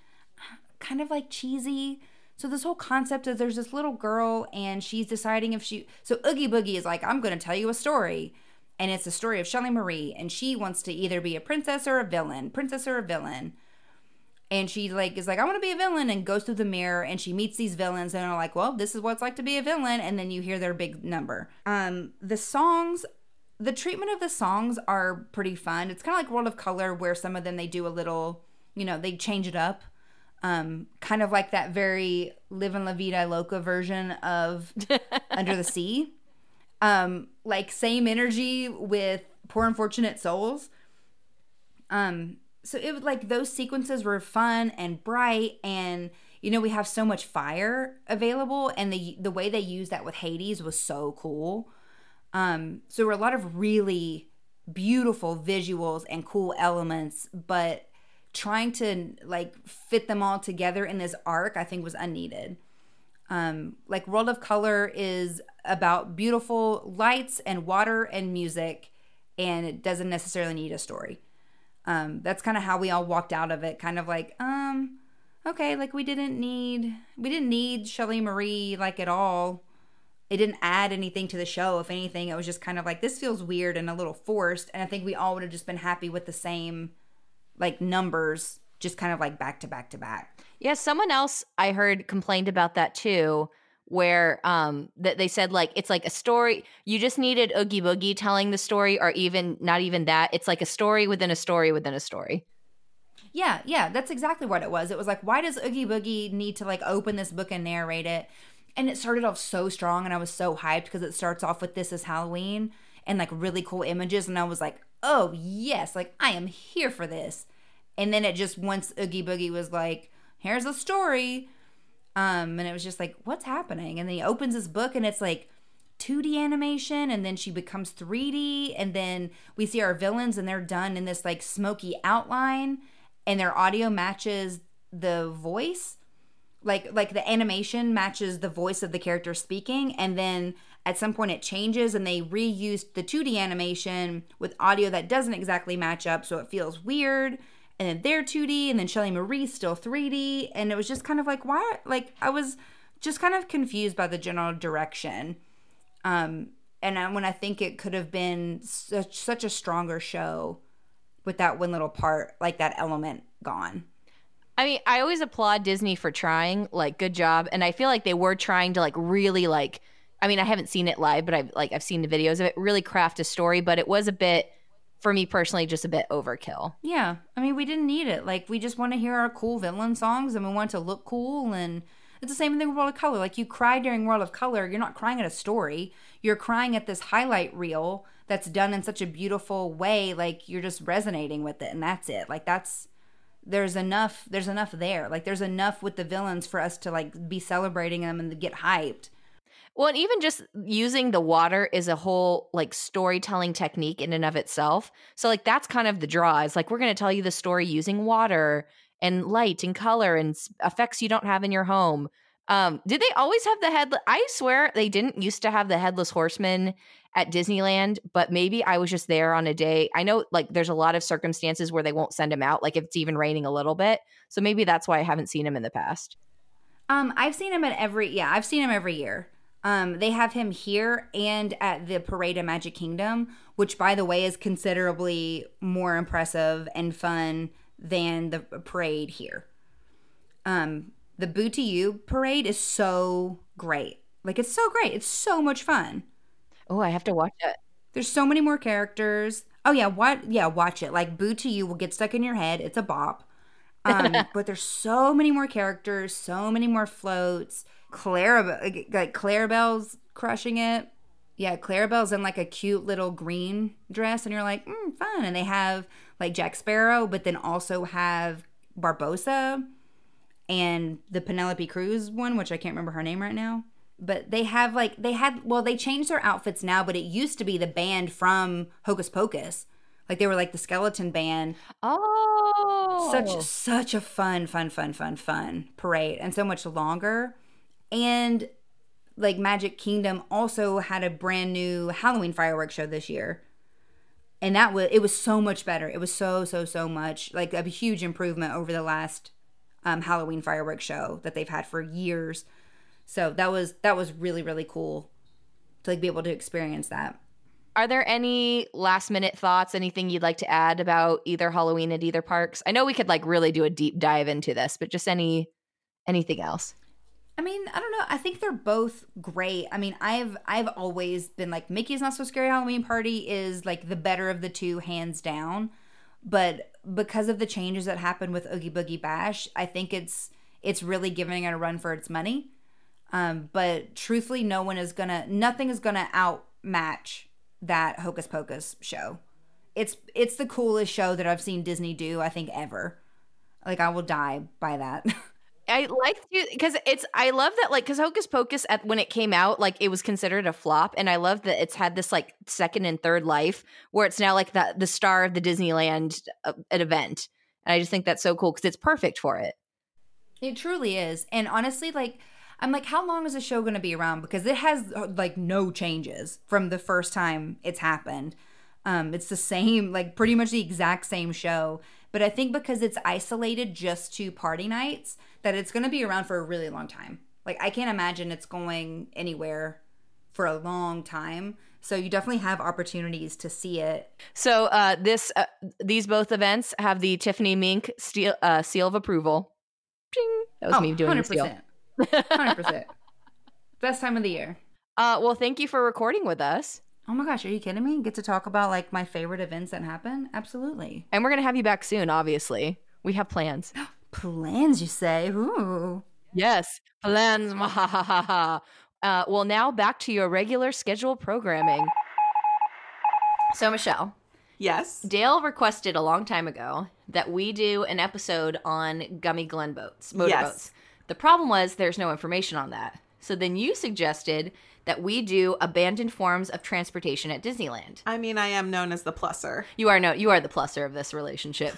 kind of like cheesy. So this whole concept is there's this little girl and she's deciding if she, so Oogie Boogie is like, I'm going to tell you a story. And it's the story of Shelley Marie. And she wants to either be a princess or a villain, princess or a villain. And she like is like, I want to be a villain, and goes through the mirror and she meets these villains and are like, well, this is what it's like to be a villain. And then you hear their big number. Um, the songs, the treatment of the songs are pretty fun. It's kind of like World of Color where some of them they do a little, you know, they change it up. Um, kind of like that very Livin' La Vida Loca version of Under the Sea. Um, like same energy with Poor Unfortunate Souls. Um, so it was like those sequences were fun and bright, and you know, we have so much fire available, and the the way they used that with Hades was so cool. Um, so there were a lot of really beautiful visuals and cool elements, but trying to like fit them all together in this arc, I think was unneeded. Um, like World of Color is about beautiful lights and water and music, and it doesn't necessarily need a story. Um, that's kind of how we all walked out of it, kind of like, um, okay, like we didn't need, we didn't need Shelley Marie like at all. It didn't add anything to the show. If anything, it was just kind of like, this feels weird and a little forced. And I think we all would have just been happy with the same like numbers just kind of like back to back to back. Yeah, someone else I heard complained about that too, where um that they said like it's like a story. You just needed Oogie Boogie telling the story, or even not even that. It's like a story within a story within a story. Yeah, yeah, that's exactly what it was. It was like, why does Oogie Boogie need to like open this book and narrate it? And it started off so strong, and I was so hyped because it starts off with "This is Halloween" and like really cool images, and I was like, oh yes, like I am here for this. And then it just, once Oogie Boogie was like, here's a story, um, and it was just like, what's happening? And then he opens his book, and it's like two D animation, and then she becomes three D, and then we see our villains, and they're done in this like smoky outline, and their audio matches the voice. Like like the animation matches the voice of the character speaking, and then at some point it changes, and they reused the two D animation with audio that doesn't exactly match up, so it feels weird. And then they're two D, and then Shelley Marie's still three D, and it was just kind of like, why? Like I was just kind of confused by the general direction. Um, and I, when I think it could have been such such a stronger show with that one little part, like that element gone. I mean, I always applaud Disney for trying, like, good job. And I feel like they were trying to, like, really, like, I mean, I haven't seen it live, but I've, like, I've seen the videos of it, really craft a story. But it was a bit, for me personally, just a bit overkill. Yeah. I mean, we didn't need it. Like, we just want to hear our cool villain songs, and we want to look cool. And it's the same thing with World of Color. Like, you cry during World of Color, you're not crying at a story. You're crying at this highlight reel that's done in such a beautiful way. Like, you're just resonating with it, and that's it. Like, that's... there's enough there's enough there. Like there's enough with the villains for us to like be celebrating them and to get hyped. Well, and even just using the water is a whole like storytelling technique in and of itself. So like that's kind of the draw. It's like we're going to tell you the story using water and light and color and effects you don't have in your home. Um, did they always have the head? I swear they didn't used to have the Headless Horseman at Disneyland, but maybe I was just there on a day. I know like there's a lot of circumstances where they won't send him out, like if it's even raining a little bit. So maybe that's why I haven't seen him in the past. Um, I've seen him at every, yeah, I've seen him every year. Um, they have him here and at the Parade of Magic Kingdom, which by the way is considerably more impressive and fun than the parade here. Um, the Boo to You parade is so great. Like it's so great. It's so much fun. Oh, I have to watch it. There's so many more characters. Oh yeah, what? Yeah, watch it. Like Boo to You will get stuck in your head. It's a bop. Um, but there's so many more characters, so many more floats. Clarabelle, like Clarabelle's crushing it. Yeah, Clarabelle's in like a cute little green dress, and you're like, mm, fun. And they have like Jack Sparrow, but then also have Barbossa and the Penelope Cruz one, which I can't remember her name right now. But they have like, they had, well, they changed their outfits now, but it used to be the band from Hocus Pocus. Like they were like the skeleton band. Oh. Such, such a fun, fun, fun, fun, fun parade, and so much longer. And like Magic Kingdom also had a brand new Halloween fireworks show this year. And that was, it was so much better. It was so, so, so much like a huge improvement over the last um, Halloween fireworks show that they've had for years. So that was that was really, really cool to like be able to experience that. Are there any last minute thoughts, anything you'd like to add about either Halloween at either parks? I know we could like really do a deep dive into this, but just any anything else? I mean, I don't know. I think they're both great. I mean, I've I've always been like Mickey's Not So Scary Halloween Party is like the better of the two, hands down. But because of the changes that happened with Oogie Boogie Bash, I think it's it's really giving it a run for its money. Um, but truthfully, no one is gonna, nothing is gonna outmatch that Hocus Pocus show. It's it's the coolest show that I've seen Disney do, I think, ever. Like I will die by that. I like to because it's I love that like because Hocus Pocus at when it came out like it was considered a flop, and I love that it's had this like second and third life where it's now like the the star of the Disneyland uh, an event, and I just think that's so cool because it's perfect for it. It truly is, and honestly, like. I'm like, how long is the show going to be around? Because it has like no changes from the first time it's happened. Um, it's the same, like pretty much the exact same show. But I think because it's isolated just to party nights, that it's going to be around for a really long time. Like I can't imagine it's going anywhere for a long time So you definitely have opportunities to see it. So uh, this uh, these both events have the Tiffany Mink steel, uh, seal of approval. Ding. That was Oh, me doing one the hundred seal. percent. one hundred percent. Best time of the year. Uh, well, thank you for recording with us. Oh my gosh, are you kidding me? Get to talk about like my favorite events that happen? Absolutely. And we're going to have you back soon, obviously. We have plans. Plans, you say? Ooh. Yes, plans. uh, well, now back to your regular scheduled programming. So, Michelle. Yes. Dale requested a long time ago that we do an episode on Gummy Glen boats, motorboats. Yes. The problem was there's no information on that. So then you suggested that we do abandoned forms of transportation at Disneyland. I mean, I am known as the plusser. You are no, you are the plusser of this relationship.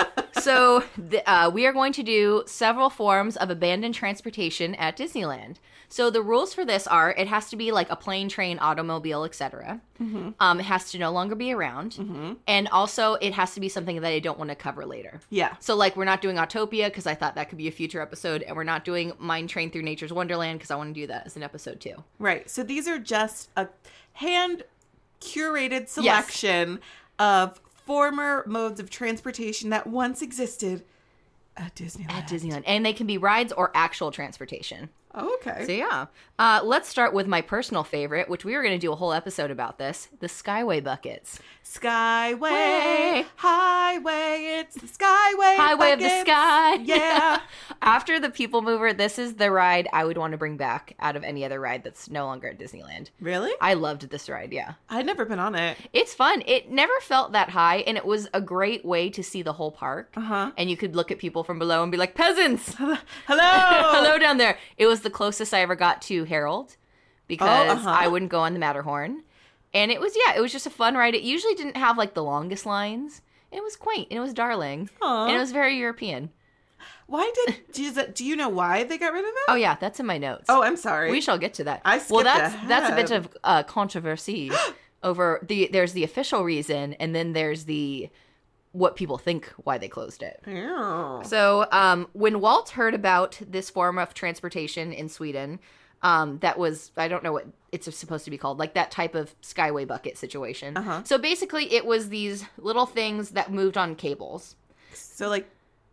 So the, uh, we are going to do several forms of abandoned transportation at Disneyland. So the rules for this are it has to be like a plane, train, automobile, et cetera. Mm-hmm. Um, it has to no longer be around. Mm-hmm. And also it has to be something that I don't want to cover later. Yeah. So like we're not doing Autopia because I thought that could be a future episode. And we're not doing Mine Train Through Nature's Wonderland because I want to do that as an episode too. Right. So these are just a hand curated selection yes. of former modes of transportation that once existed at Disneyland. At Disneyland. And they can be rides or actual transportation. Oh, okay. So, yeah. Uh, let's start with my personal favorite, which we were going to do a whole episode about this, the Skyway buckets. Skyway, Way. highway, it's the Skyway Highway buckets. of the sky. Yeah. After the People Mover, this is the ride I would want to bring back out of any other ride that's no longer at Disneyland. Really? I loved this ride, yeah. I'd never been on it. It's fun. It never felt that high, and it was a great way to see the whole park. Uh-huh. And you could look at people from below and be like, peasants! Hello! Hello down there. It was the closest I ever got to Harold because oh, uh-huh. I wouldn't go on the Matterhorn. And it was, yeah, it was just a fun ride. It usually didn't have like the longest lines. It was quaint and it was darling. Aww. And it was very European. Why did, do you, do you know why they got rid of it? Oh, yeah, that's in my notes. Oh, I'm sorry. We shall get to that. I skipped Well, that's ahead. that's a bit of uh, controversy over the, there's the official reason and then there's the, what people think why they closed it. Ew. So um, when Walt heard about this form of transportation in Sweden, um, that was, I don't know what it's supposed to be called, like that type of Skyway bucket situation. Uh-huh. So basically it was these little things that moved on cables. So like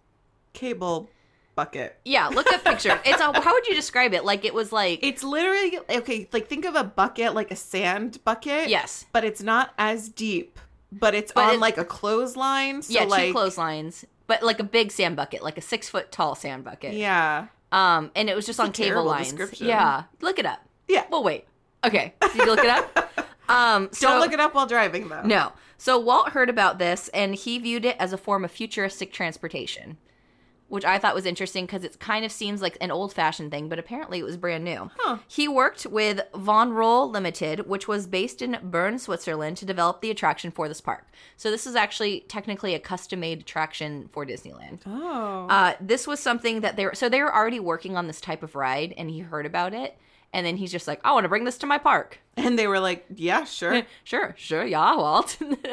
cable bucket. Yeah, look at pictures. It's a, how would you describe it? Like it was like... It's literally, okay, like think of a bucket like a sand bucket. Yes. But it's not as deep. But it's But on it- like a clothesline. So yeah, two like, clotheslines, but like a big sand bucket, like a six foot tall sand bucket. Yeah. Um, and it was just That's on a cable terrible lines. description. Yeah, look it up. Yeah. Well, wait. Okay, did you look it up? Um, so, Don't look it up while driving though. No. So Walt heard about this, and he viewed it as a form of futuristic transportation, which I thought was interesting because it kind of seems like an old-fashioned thing, but apparently it was brand new. Huh. He worked with Von Roll Limited, which was based in Bern, Switzerland, to develop the attraction for this park. So this is actually technically a custom-made attraction for Disneyland. Oh. Uh, this was something that they were, so they were already working on this type of ride, and he heard about it, and then he's just like, I want to bring this to my park. And they were like, yeah, sure. Sure, sure, yeah, Walt.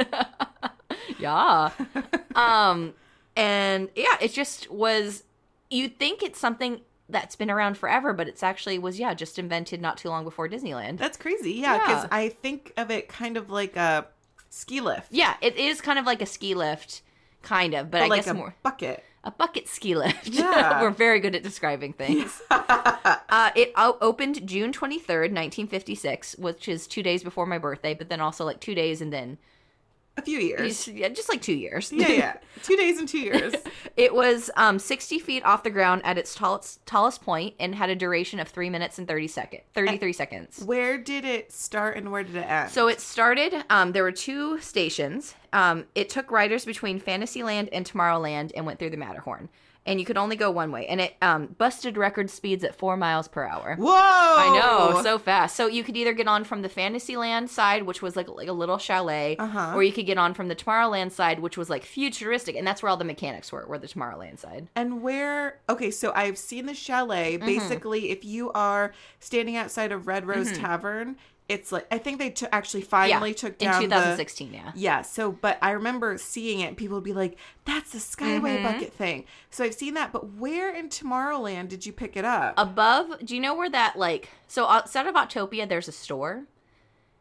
yeah. Um, and yeah, it just was, you'd think it's something that's been around forever, but it's actually was, yeah, just invented not too long before Disneyland. That's crazy. Yeah, because Yeah. I think of it kind of like a ski lift. Yeah, it is kind of like a ski lift, kind of, but, But I like guess a more. bucket. A bucket ski lift. Yeah. We're very good at describing things. uh, it o- opened June twenty-third, nineteen fifty-six, which is two days before my birthday, but then also like two days and then A few years. just, yeah, just like two years. Yeah, yeah. Two days and two years. It was um, sixty feet off the ground at its tallest, tallest point and had a duration of three minutes and thirty seconds, thirty-three seconds. Where did it start and where did it end? So it started, um, there were two stations. Um, it took riders between Fantasyland and Tomorrowland and went through the Matterhorn. And you could only go one way. And it um, busted record speeds at four miles per hour. Whoa! I know, so fast. So you could either get on from the Fantasyland side, which was like, like a little chalet, Uh-huh. or you could get on from the Tomorrowland side, which was like futuristic. And that's where all the mechanics were, were the Tomorrowland side. And where, okay, so I've seen the chalet. Mm-hmm. Basically, if you are standing outside of Red Rose Tavern, it's like, I think they t- actually finally yeah, took down in twenty sixteen, the, yeah. Yeah, so, but I remember seeing it and people would be like, that's the Skyway Mm-hmm. bucket thing. So I've seen that, but where in Tomorrowland did you pick it up? Above, do you know where that, like, so outside of Autopia, there's a store?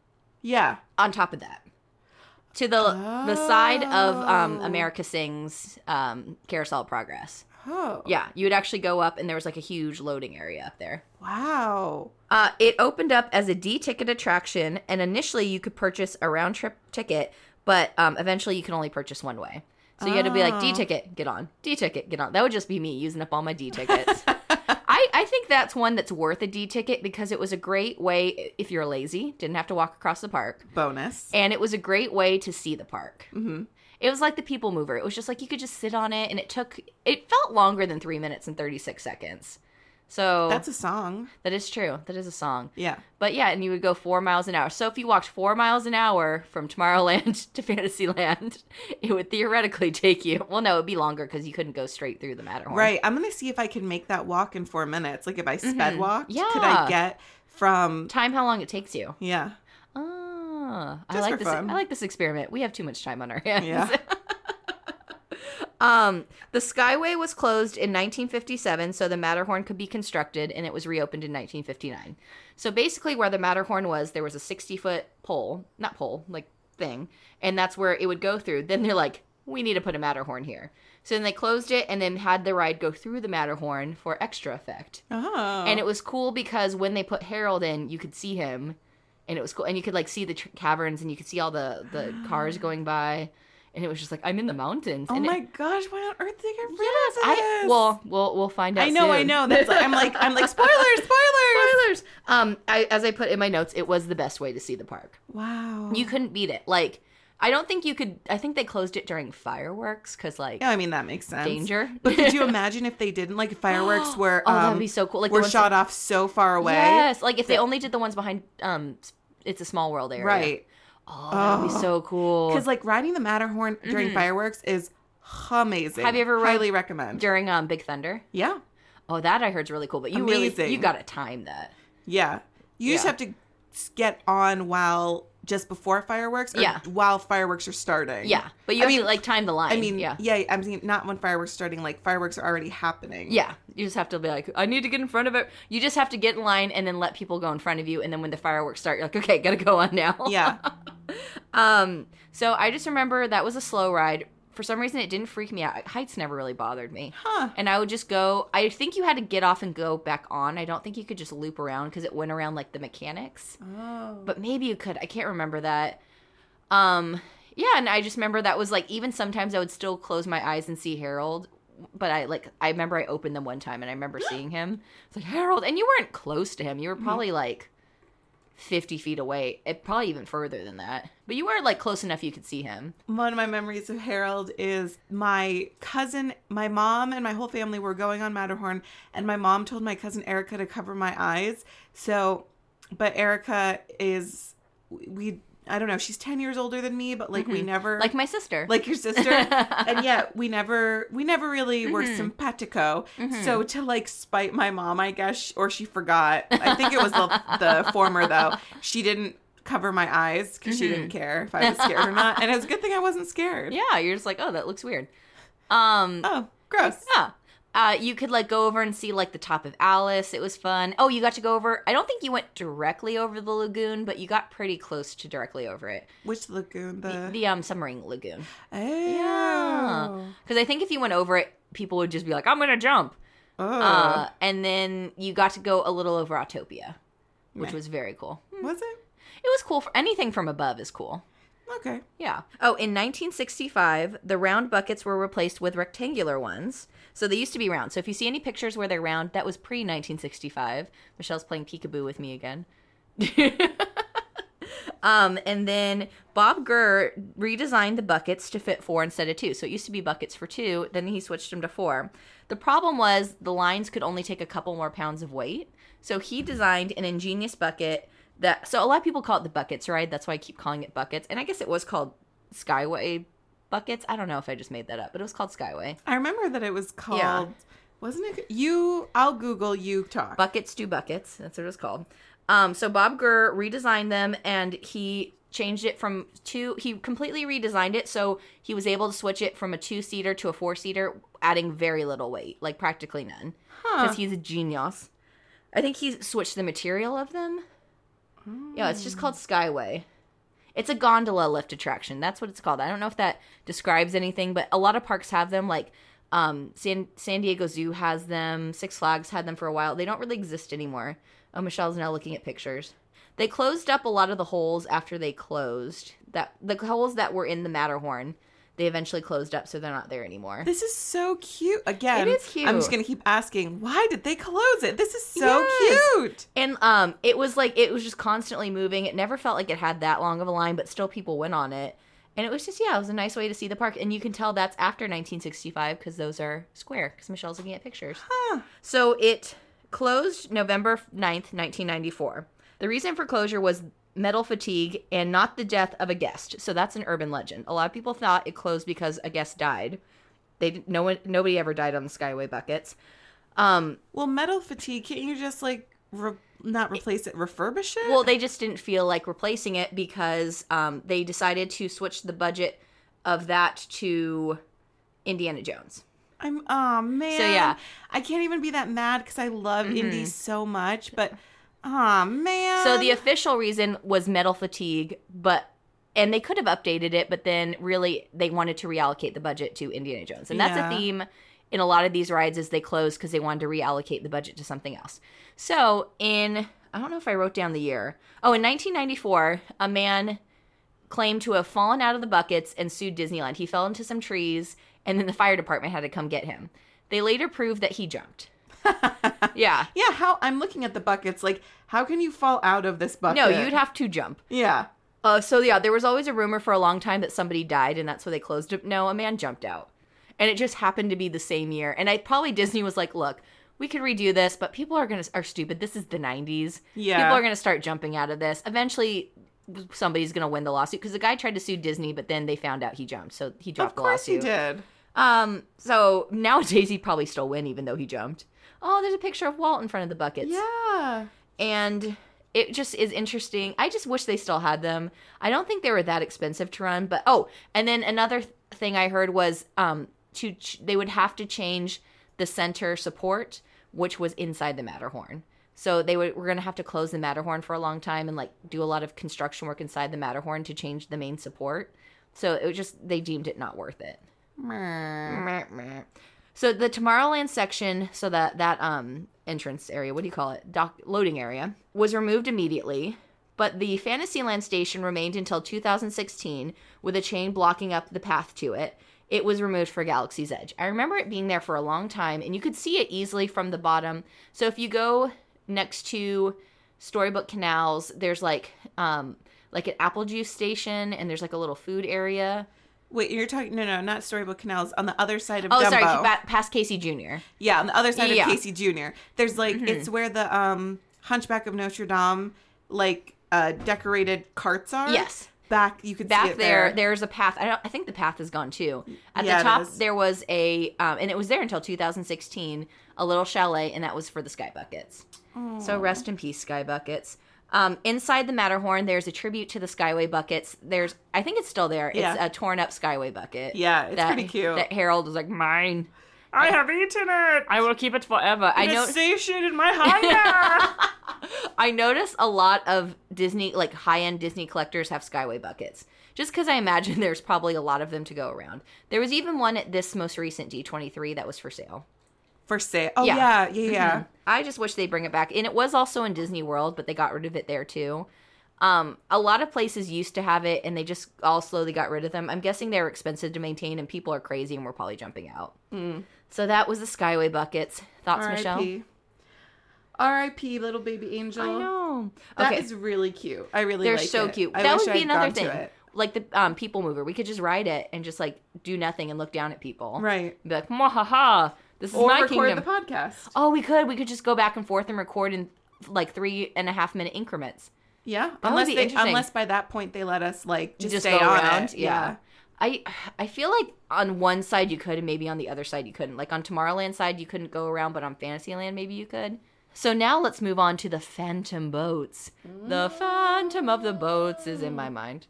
Yeah. on top of that. To the oh. the side of um, America Sings um, Carousel of Progress. Oh. Yeah, you would actually go up, and there was like a huge loading area up there. Wow. Uh, it opened up as a D-ticket attraction, and initially you could purchase a round-trip ticket, but um, eventually you could only purchase one way. So you had to be like, D-ticket, get on. D-ticket, get on. That would just be me using up all my D-tickets. I, I think that's one that's worth a D-ticket because it was a great way, if you're lazy, didn't have to walk across the park. Bonus. And it was a great way to see the park. Mm-hmm. It was like the People Mover. It was just like you could just sit on it, and it took, it felt longer than three minutes and thirty-six seconds. So that's a song. That is true. That is a song. Yeah. But yeah, and you would go four miles an hour. So if you walked four miles an hour from Tomorrowland to Fantasyland, it would theoretically take you, well, no, it would be longer because you couldn't go straight through the Matterhorn. Right. I'm going to see if I can make that walk in four minutes. Like if I sped Mm-hmm. walked, Yeah. could I get from... Time how long it takes you. Yeah. Ah, I Just like for this. fun. I like this experiment. We have too much time on our hands. Yeah. um, the Skyway was closed in nineteen fifty-seven, so the Matterhorn could be constructed, and it was reopened in nineteen fifty-nine. So basically, where the Matterhorn was, there was a sixty-foot pole, not pole, like thing, and that's where it would go through. Then they're like, we need to put a Matterhorn here. So then they closed it and then had the ride go through the Matterhorn for extra effect. Oh. And it was cool because when they put Harold in, you could see him, and it was cool. And you could like see the tr- caverns, and you could see all the, the cars going by, and it was just like, I'm in the mountains. Oh and my it, gosh! Why on earth did they get rid yes, of this? I well, we'll we'll find out. I know, soon. I know. That's like, I'm like, I'm like, spoilers, spoilers, spoilers. Um, I, as I put in my notes, it was the best way to see the park. Wow. You couldn't beat it. Like, I don't think you could. I think they closed it during fireworks because like Yeah, I mean that makes sense. danger. But could you imagine if they didn't? Like if fireworks were, Oh, um, that'd be so cool. Like the were ones shot that- off so far away. Yes, like if they only did the ones behind um, It's a Small World area. Right. Oh, that'd be so cool. Because like riding the Matterhorn during fireworks is amazing. Have you ever rode highly recommend? during um Big Thunder? Yeah, Oh, that I heard's really cool. But you really Amazing. you gotta time that. yeah. You just Yeah. have to get on while just before fireworks, or Yeah. while fireworks are starting. Yeah, but you I have mean, to like time the line. I mean, yeah. yeah. I'm mean, not when fireworks are starting. Like fireworks are already happening. Yeah, you just have to be like, I need to get in front of it. You just have to get in line and then let people go in front of you. And then when the fireworks start, you're like, okay, gotta go on now. Yeah. um. So I just remember that was a slow ride. For some reason, it didn't freak me out. Heights never really bothered me. Huh. And I would just go. I think you had to get off and go back on. I don't think you could just loop around because it went around like the mechanics. Oh. But maybe you could. I can't remember that. Um. Yeah, and I just remember that was like even sometimes I would still close my eyes and see Harold. But I like I remember I opened them one time and I remember seeing him. It's like Harold, and you weren't close to him. You were probably like fifty feet away. It probably even further than that. But you weren't like close enough you could see him. One of my memories of Harold is my cousin, my mom, and my whole family were going on Matterhorn, and my mom told my cousin Erica to cover my eyes. So, but Erica is, we, I don't know, she's ten years older than me, but like we never, Like my sister. like your sister, and yeah, we never, we never really were Mm-hmm. simpatico. So to like spite my mom, I guess, or she forgot. I think it was the, the former though. She didn't cover my eyes because she didn't care if I was scared or not, and it was a good thing I wasn't scared. Yeah, you're just like, oh, that looks weird. Um, Oh, gross. yeah. Uh, you could like go over and see like the top of Alice. It was fun. Oh, you got to go over. I don't think you went directly over the lagoon, but you got pretty close to directly over it. Which lagoon? The, The um submarine lagoon. oh. Because I think if you went over it, people would just be like, I'm gonna jump. Oh. Uh, and then you got to go a little over Autopia, which Meh. was very cool. Was it? It was cool. For anything from above is cool. Okay. Yeah. Oh, in nineteen sixty-five, the round buckets were replaced with rectangular ones. So they used to be round. So if you see any pictures where they're round, that was pre nineteen sixty-five. Michelle's playing peekaboo with me again. um, and then Bob Gurr redesigned the buckets to fit four instead of two. So it used to be buckets for two. Then he switched them to four. The problem was the lines could only take a couple more pounds of weight. So he designed an ingenious bucket that, so a lot of people call it the buckets ride. That's why I keep calling it buckets. And I guess it was called Skyway buckets. I don't know if I just made that up, but it was called Skyway. I remember that it was called, Yeah. wasn't it? You, I'll Google, you talk. Buckets do buckets. That's what it was called. Um, so Bob Gurr redesigned them, and he changed it from two. He completely redesigned it, so he was able to switch it from a two-seater to a four-seater, adding very little weight, like practically none, because Huh. he's a genius. I think he switched the material of them. Yeah, it's just called Skyway. It's a gondola lift attraction. That's what it's called. I don't know if that describes anything, but a lot of parks have them. Like um, San San Diego Zoo has them. Six Flags had them for a while. They don't really exist anymore. Oh, Michelle's now looking at pictures. They closed up a lot of the holes after they closed. That the holes that were in the Matterhorn, they eventually closed up, so they're not there anymore. This is so cute. Again, It is cute. I'm just going to keep asking, why did they close it? This is so Yes. cute. And um, it was like, it was just constantly moving. It never felt like it had that long of a line, but still people went on it. And it was just, yeah, it was a nice way to see the park. And you can tell that's after nineteen sixty-five because those are square, because Michelle's looking at pictures. Huh. So it closed November ninth, nineteen ninety-four. The reason for closure was metal fatigue and not the death of a guest. So that's an urban legend. A lot of people thought it closed because a guest died. They didn't, no one, nobody ever died on the Skyway buckets. Um, Well, metal fatigue, can't you just, like, re- not replace it, refurbish it? well, they just didn't feel like replacing it because um, they decided to switch the budget of that to Indiana Jones. I'm, oh, man. So, yeah. I can't even be that mad because I love indies so much, but, oh, man. So the official reason was metal fatigue, but and they could have updated it, but then really they wanted to reallocate the budget to Indiana Jones. And that's Yeah. a theme in a lot of these rides is they closed because they wanted to reallocate the budget to something else. So in, I don't know if I wrote down the year. Oh, in nineteen ninety-four, a man claimed to have fallen out of the buckets and sued Disneyland. He fell into some trees, and then the fire department had to come get him. They later proved that he jumped. Yeah. Yeah, how, I'm looking at the buckets, like, how can you fall out of this bucket? No, you'd have to jump. Yeah. Uh, so yeah, there was always a rumor for a long time that somebody died, and that's why they closed it. No, a man jumped out, and it just happened to be the same year. And I probably Disney was like, "Look, we could redo this, but people are gonna are stupid. This is the nineties. Yeah. People are gonna start jumping out of this. Eventually, somebody's gonna win the lawsuit because the guy tried to sue Disney, but then they found out he jumped, so he dropped Of the course he lawsuit. did. Um, so nowadays he'd probably still win, even though he jumped. Oh, there's a picture of Walt in front of the buckets. Yeah. And it just is interesting. I just wish they still had them. I don't think they were that expensive to run, but oh, and then another th- thing I heard was um to ch- they would have to change the center support, which was inside the Matterhorn. So they would, were going to have to close the Matterhorn for a long time and like do a lot of construction work inside the Matterhorn to change the main support. So it was just, they deemed it not worth it. Meh, meh. So the Tomorrowland section, so that that um entrance area, what do you call it, dock loading area, was removed immediately, but the Fantasyland station remained until two thousand sixteen with a chain blocking up the path to it. It was removed for Galaxy's Edge. I remember it being there for a long time, and you could see it easily from the bottom. So if you go next to Storybook Canals, there's like um like an apple juice station, and there's like a little food area. Wait, you're talking, no, no, not Storybook Canals, on the other side of Oh, Dumbo. sorry, pa- past Casey Junior Yeah, on the other side Yeah. of Casey Junior There's like, Mm-hmm. it's where the um Hunchback of Notre Dame, like, uh, decorated carts are. Yes. Back, you could see Back it there, there. there's a path. I don't. I think the path is gone too. At Yeah, the it top, is. there was a, um, and it was there until two thousand sixteen. A little chalet, and that was for the Sky Buckets. So rest in peace, Sky Buckets. Um, inside the Matterhorn, there's a tribute to the Skyway Buckets. There's, I think it's still there. It's Yeah. a torn up Skyway bucket. Yeah, it's that, pretty cute. That Harold was like, mine. I have eaten it! I will keep it forever. I know. It satiated my hunger! I notice a lot of Disney, like high-end Disney collectors have Skyway buckets. Just because I imagine there's probably a lot of them to go around. There was even one at this most recent D twenty-three that was for sale. For sale. Oh, Yeah. yeah, yeah, yeah. Mhm. I just wish they'd bring it back. And it was also in Disney World, but they got rid of it there too. Um, a lot of places used to have it, and they just all slowly got rid of them. I'm guessing they were expensive to maintain, and people are crazy, and we're probably jumping out. Mm. So that was the Skyway buckets. Thoughts, Michelle? R I P R I P little baby angel. I know. That okay. is really cute. I really They're like so it. cute. I That wish would be I'd another gone to thing. it. Like the um, People Mover. We could just ride it and just like do nothing and look down at people. Right. Be like, ha, this is Or my record kingdom. the podcast. Oh, we could. We could just go back and forth and record in like three and a half minute increments. Yeah. would Unless be they, interesting. unless by that point they let us like just, Just stay go on around. it. Yeah. I I feel like on one side you could and maybe on the other side you couldn't. Like on Tomorrowland side you couldn't go around, but on Fantasyland maybe you could. So now let's move on to the Phantom Boats. The Phantom of the Boats is in my mind.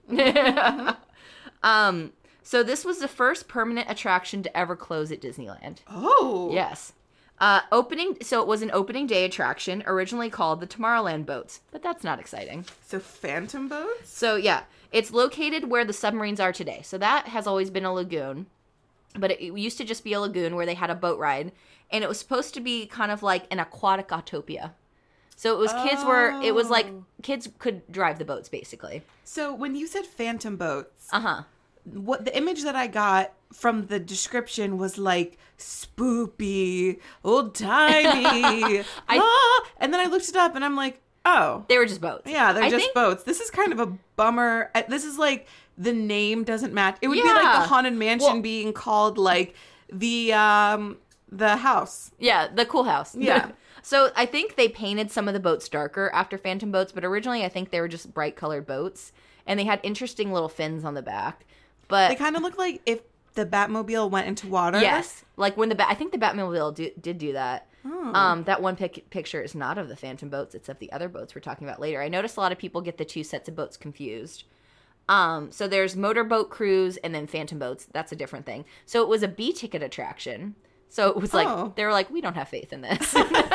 um, so this was the first permanent attraction to ever close at Disneyland. Oh. Yes. Uh, opening, so it was an opening day attraction, originally called the Tomorrowland Boats, but that's not exciting. So phantom boats? So yeah, it's located where the submarines are today. So that has always been a lagoon, but it, it used to just be a lagoon where they had a boat ride, and it was supposed to be kind of like an aquatic Autopia. So it was kids were, it was like kids could drive the boats basically. So when you said phantom boats, Uh-huh. what the image that I got from the description was like spoopy, old timey. I- ah! And then I looked it up and I'm like, oh, They were just boats. yeah, they're I just think- boats. This is kind of a bummer. I- This is like the name doesn't match. It would be like Yeah. the Haunted Mansion Well- being called like the um the house. Yeah, the cool house. Yeah. So I think they painted some of the boats darker after Phantom Boats, but originally I think they were just bright colored boats, and they had interesting little fins on the back. But They kind of look like if the Batmobile went into water. yes, like when the Bat, I think the Batmobile do, did do that. Oh. Um, that one pic- picture is not of the Phantom Boats; it's of the other boats we're talking about later. I noticed a lot of people get the two sets of boats confused. Um, so there's motorboat cruise and then Phantom Boats. That's a different thing. So it was a B ticket attraction. So it was like Oh. they were like, we don't have faith in this.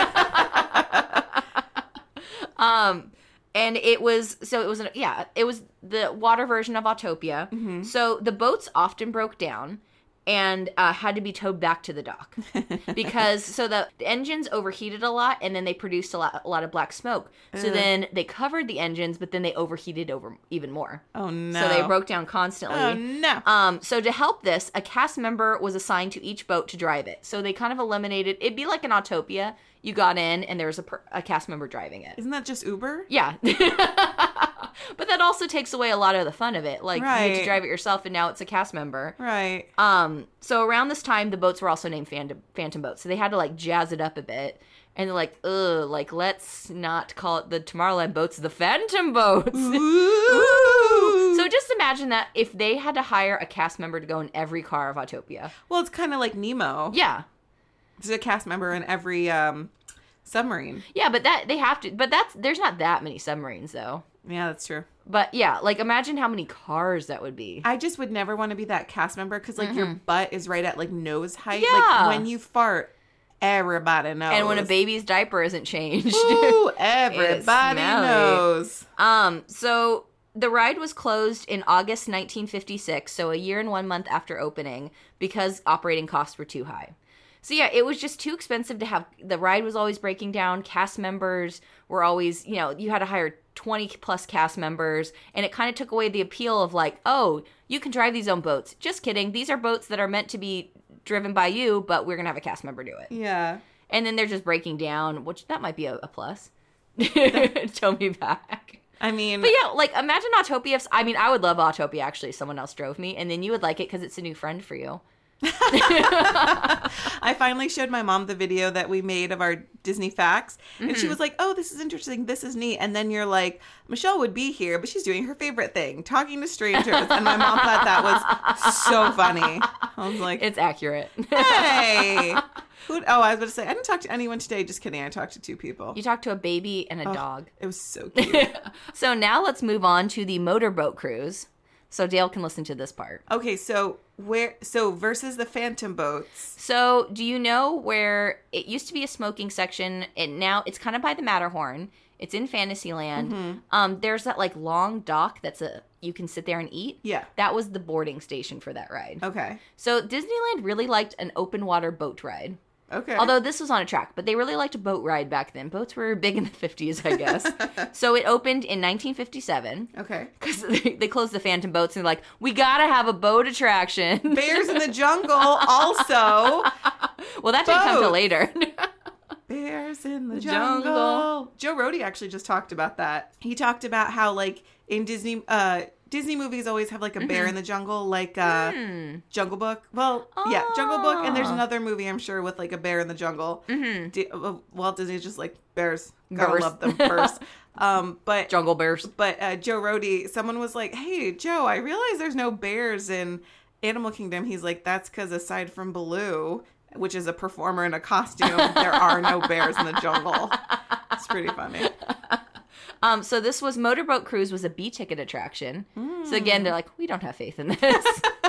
um, and it was so it was an, yeah, it was the water version of Autopia. Mm-hmm. So the boats often broke down and uh, had to be towed back to the dock because so the, the engines overheated a lot and then they produced a lot, a lot of black smoke. So Ugh. then they covered the engines, but then they overheated over even more. Oh no. So they broke down constantly. Oh no. Um, so to help this, a cast member was assigned to each boat to drive it. So they kind of eliminated. It'd be like an Autopia. You got in, and there was a, per, a cast member driving it. Isn't that just Uber? Yeah, but that also takes away a lot of the fun of it. Like you get to Right. drive it yourself, and now it's a cast member. Right. Um, so around this time, the boats were also named Phantom, Phantom Boats. So they had to like jazz it up a bit. And they're like, ugh, like, let's not call it the Tomorrowland Boats, the Phantom Boats. Ooh. So just imagine that if they had to hire a cast member to go in every car of Autopia. Well, it's kind of like Nemo. Yeah. There's a cast member in every um, submarine. Yeah, but that, they have to, but that's, there's not that many submarines though. Yeah, that's true. But yeah, like imagine how many cars that would be. I just would never want to be that cast member because, like, your butt is right at, like, nose height. Yeah. Like, when you fart, everybody knows. And when a baby's diaper isn't changed. Ooh, everybody smelly. knows. Um, so the ride was closed in August nineteen fifty-six, so a year and one month after opening, because operating costs were too high. So yeah, it was just too expensive to have, the ride was always breaking down, cast members were always, you know, you had to hire twenty plus cast members, and it kind of took away the appeal of like, oh, you can drive these own boats. Just kidding, these are boats that are meant to be driven by you, but we're gonna have a cast member do it. Yeah. And then they're just breaking down, which that might be a, a plus. Tow me back. I mean, But yeah, like imagine Autopia. If, I mean, I would love Autopia actually. If someone else drove me, and then you would like it because it's a new friend for you. I finally showed my mom the video that we made of our Disney facts, and Mm-hmm. she was like, oh, this is interesting, this is neat. And then you're like, Michelle would be here, but she's doing her favorite thing, talking to strangers. And my mom thought that was so funny. I was like, It's accurate. hey. Who, oh, I was about to say, I didn't talk to anyone today. Just kidding. I talked to two people. You talk to a baby and a Oh, dog. It was so cute. So now let's move on to the motorboat cruise. So Dale can listen to this part. Okay, so where, so versus the Phantom Boats. So do you know where it used to be a smoking section, and now it's kind of by the Matterhorn. It's in Fantasyland. Mm-hmm. Um, there's that like long dock that's a you can sit there and eat. Yeah. That was the boarding station for that ride. Okay. So Disneyland really liked an open water boat ride. Okay. Although this was on a track, but they really liked a boat ride back then. Boats were big in the fifties, I guess. So it opened in nineteen fifty-seven. Okay. Because they, they closed the Phantom Boats and they're like, we gotta have a boat attraction. Bears in the Jungle also. Well, that didn't come till Boats. later. Bears in the, The jungle. jungle. Joe Rohde actually just talked about that. He talked about how, like, in Disney, uh, Disney movies always have like a bear in the jungle, like uh, Hmm. Jungle Book. Well, yeah, Jungle Book, and there's Oh. another movie I'm sure with like a bear in the jungle. Mm-hmm. Di- uh, Walt Disney's just like bears, gotta Bears. love them first. um, but Jungle Bears. but uh, Joe Rohde, someone was like, "Hey, Joe, I realize there's no bears in Animal Kingdom." He's like, "That's because aside from Baloo, which is a performer in a costume, there are no bears in the jungle." It's pretty funny. Um, so this was Motorboat Cruise was a B ticket attraction. So again, they're like, we don't have faith in this.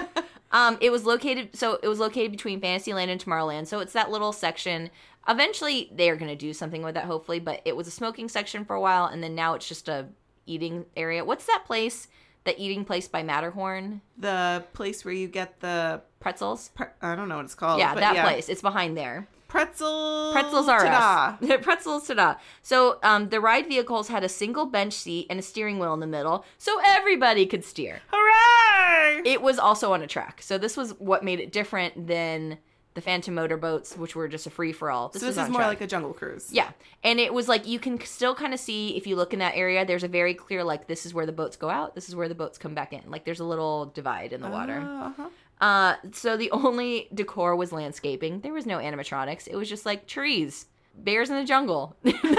Um, it was located, so it was located between Fantasyland and Tomorrowland. So it's that little section. Eventually, they are going to do something with that, hopefully. But it was a smoking section for a while, and then now it's just a eating area. What's that place? The eating place by Matterhorn? The place where you get the pretzels. Pre- I don't know what it's called. Yeah, but that yeah. place. It's behind there. Pretzels. Pretzels are ta-da. us. Pretzels, ta-da. So um, the ride vehicles had a single bench seat and a steering wheel in the middle, so everybody could steer. Hooray! It was also on a track. So this was what made it different than the Phantom motorboats, which were just a free-for-all. This so this was is on more track. like a jungle cruise. Yeah. And it was like, you can still kind of see, if you look in that area, there's a very clear, like, this is where the boats go out, this is where the boats come back in. Like, there's a little divide in the water. Uh-huh. Uh, so the only decor was landscaping. There was no animatronics. It was just like trees, bears in the jungle.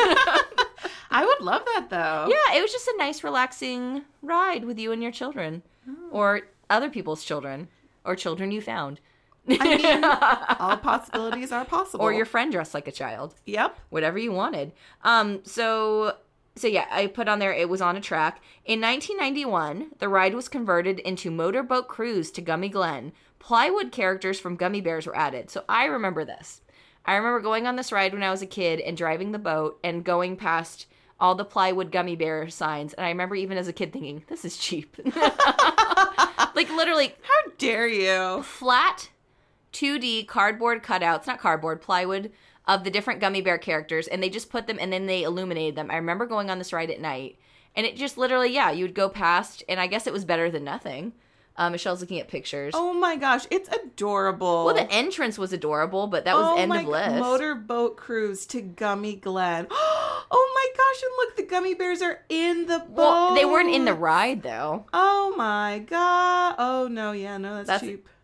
I would love that though. Yeah, it was just a nice, relaxing ride with you and your children, oh. or other people's children, or children you found. I mean, all possibilities are possible. Or your friend dressed like a child. Yep. Whatever you wanted. Um. So. So yeah, I put on there, it was on a track. In nineteen ninety-one, the ride was converted into Motorboat Cruise to Gummy Glen. Plywood characters from Gummy Bears were added. So I remember this. I remember going on this ride when I was a kid and driving the boat and going past all the plywood Gummy Bear signs. And I remember even as a kid thinking, this is cheap. Like literally. How dare you? Flat two D cardboard cutouts, not cardboard, plywood, of the different Gummy Bear characters, and they just put them, and then they illuminated them. I remember going on this ride at night, and it just literally, yeah, you would go past, and I guess it was better than nothing. Uh, Michelle's looking at pictures. Oh my gosh, it's adorable. Well, the entrance was adorable, but that was oh end my of list. Motorboat Cruise to Gummy Glen. Oh my gosh, and look, the Gummy Bears are in the boat. Well, they weren't in the ride, though. Oh my god. Oh no, yeah, no, that's, that's cheap.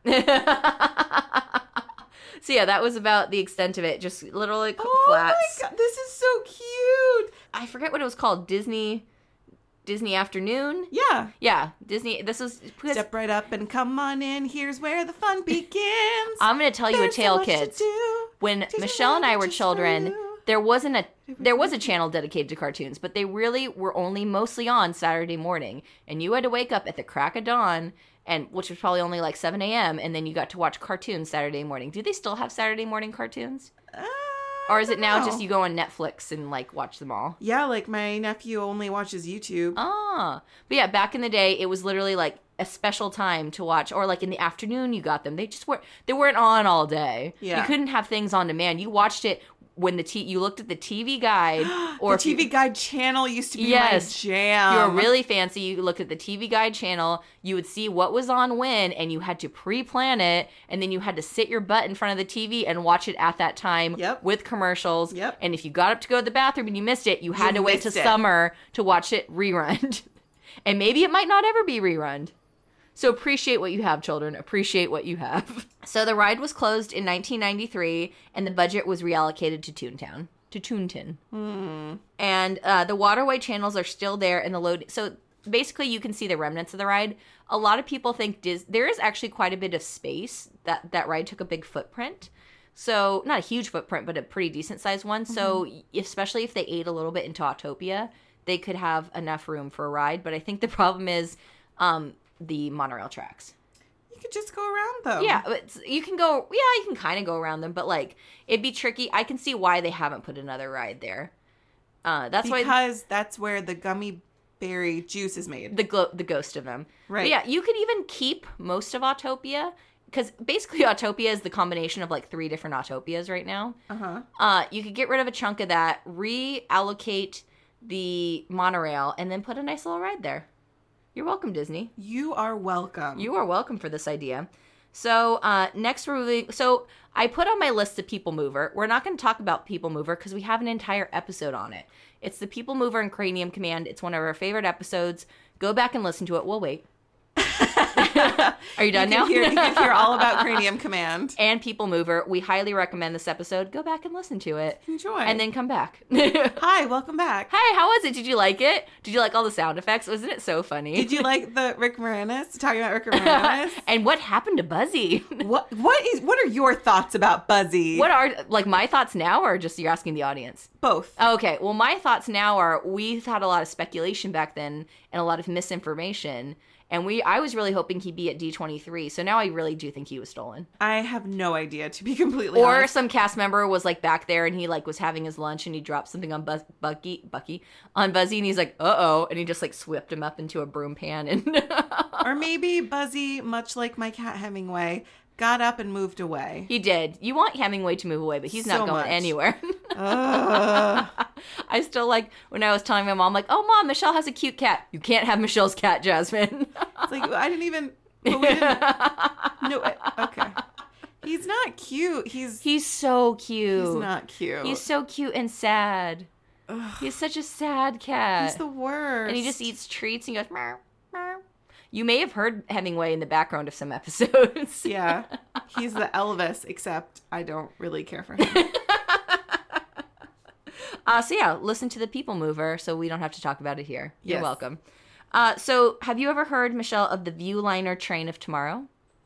So yeah, that was about the extent of it. Just literally oh flats. Oh my god, this is so cute. I forget what it was called. Disney, Disney Afternoon. Yeah, yeah, Disney. This was step right up and come on in. Here's where the fun begins. I'm gonna tell you There's a tale, so kids. When Teach Michelle and I were just children, for there wasn't a there was a channel dedicated to cartoons, but they really were only mostly on Saturday morning, and you had to wake up at the crack of dawn. And which was probably only like seven a.m. and then you got to watch cartoons Saturday morning. Do they still have Saturday morning cartoons? Uh, or is it now know. just you go on Netflix and like watch them all? Yeah, like my nephew only watches YouTube. Ah. But yeah, back in the day, it was literally like a special time to watch. Or like in the afternoon you got them. They just weren't, they weren't on all day. Yeah. You couldn't have things on demand. You watched it when the t- you looked at the T V guide, or the T V you, guide channel used to be yes, my jam. You were really fancy. You looked at the T V guide channel. You would see what was on when, and you had to pre-plan it, and then you had to sit your butt in front of the T V and watch it at that time yep. with commercials. Yep. And if you got up to go to the bathroom and you missed it, you had you to wait till it. summer to watch it rerun. And maybe it might not ever be rerun. So appreciate what you have, children. Appreciate what you have. So the ride was closed in nineteen ninety-three, and the budget was reallocated to Toontown. To Toonton. Mm. And uh, the waterway channels are still there in the load. So basically you can see the remnants of the ride. A lot of people think Dis- there is actually quite a bit of space. That, that ride took a big footprint. So not a huge footprint, but a pretty decent sized one. Mm-hmm. So especially if they ate a little bit into Autopia, they could have enough room for a ride. But I think the problem is um, the monorail tracks. You could just go around them. Yeah, it's, you can go, yeah, you can kind of go around them, but like, it'd be tricky. I can see why they haven't put another ride there. Uh, that's because why. Because that's where the gummy berry juice is made. The, glo- the ghost of them. Right. But yeah, you could even keep most of Autopia, because basically Autopia is the combination of like three different Autopias right now. Uh-huh. Uh, you could get rid of a chunk of that, reallocate the monorail, and then put a nice little ride there. You're welcome, Disney. You are welcome. You are welcome for this idea. So uh, next we're moving. So I put on my list the People Mover. We're not going to talk about People Mover because we have an entire episode on it. It's the People Mover and Cranium Command. It's one of our favorite episodes. Go back and listen to it. We'll wait. Are you done you now? Hear, you can hear all about Cranium Command. And People Mover. We highly recommend this episode. Go back and listen to it. Enjoy. And then come back. Hi, welcome back. Hi, how was it? Did you like it? Did you like all the sound effects? Wasn't it so funny? Did you like the Rick Moranis? Talking about Rick Moranis? And what happened to Buzzy? what what is what are your thoughts about Buzzy? What are like my thoughts now, or just you're asking the audience? Both. Okay, well, my thoughts now are we've had a lot of speculation back then and a lot of misinformation. And we, I was really hoping he'd be at D twenty-three. So now I really do think he was stolen. I have no idea, to be completely Or honest. some cast member was like back there and he like was having his lunch and he dropped something on Buzz, Bucky, Bucky, on Buzzy and he's like, uh-oh. And he just like whipped him up into a broom pan. And Or maybe Buzzy, much like my cat Hemingway, got up and moved away. he did. You want Hemingway to move away, but he's not So going much. anywhere. Ugh. I still like when I was telling my mom, like, oh, Mom, Michelle has a cute cat. You can't have Michelle's cat, Jasmine. It's like, I didn't even... But we didn't... No, okay. He's not cute. He's... He's so cute. He's not cute. He's so cute and sad. Ugh. He's such a sad cat. He's the worst. And he just eats treats and he goes, meow, meow. You may have heard Hemingway in the background of some episodes. Yeah. He's the Elvis, except I don't really care for him. Uh, so yeah, listen to The People Mover so we don't have to talk about it here. You're Yes. welcome. Uh, so have you ever heard, Michelle, of the Viewliner Train of Tomorrow?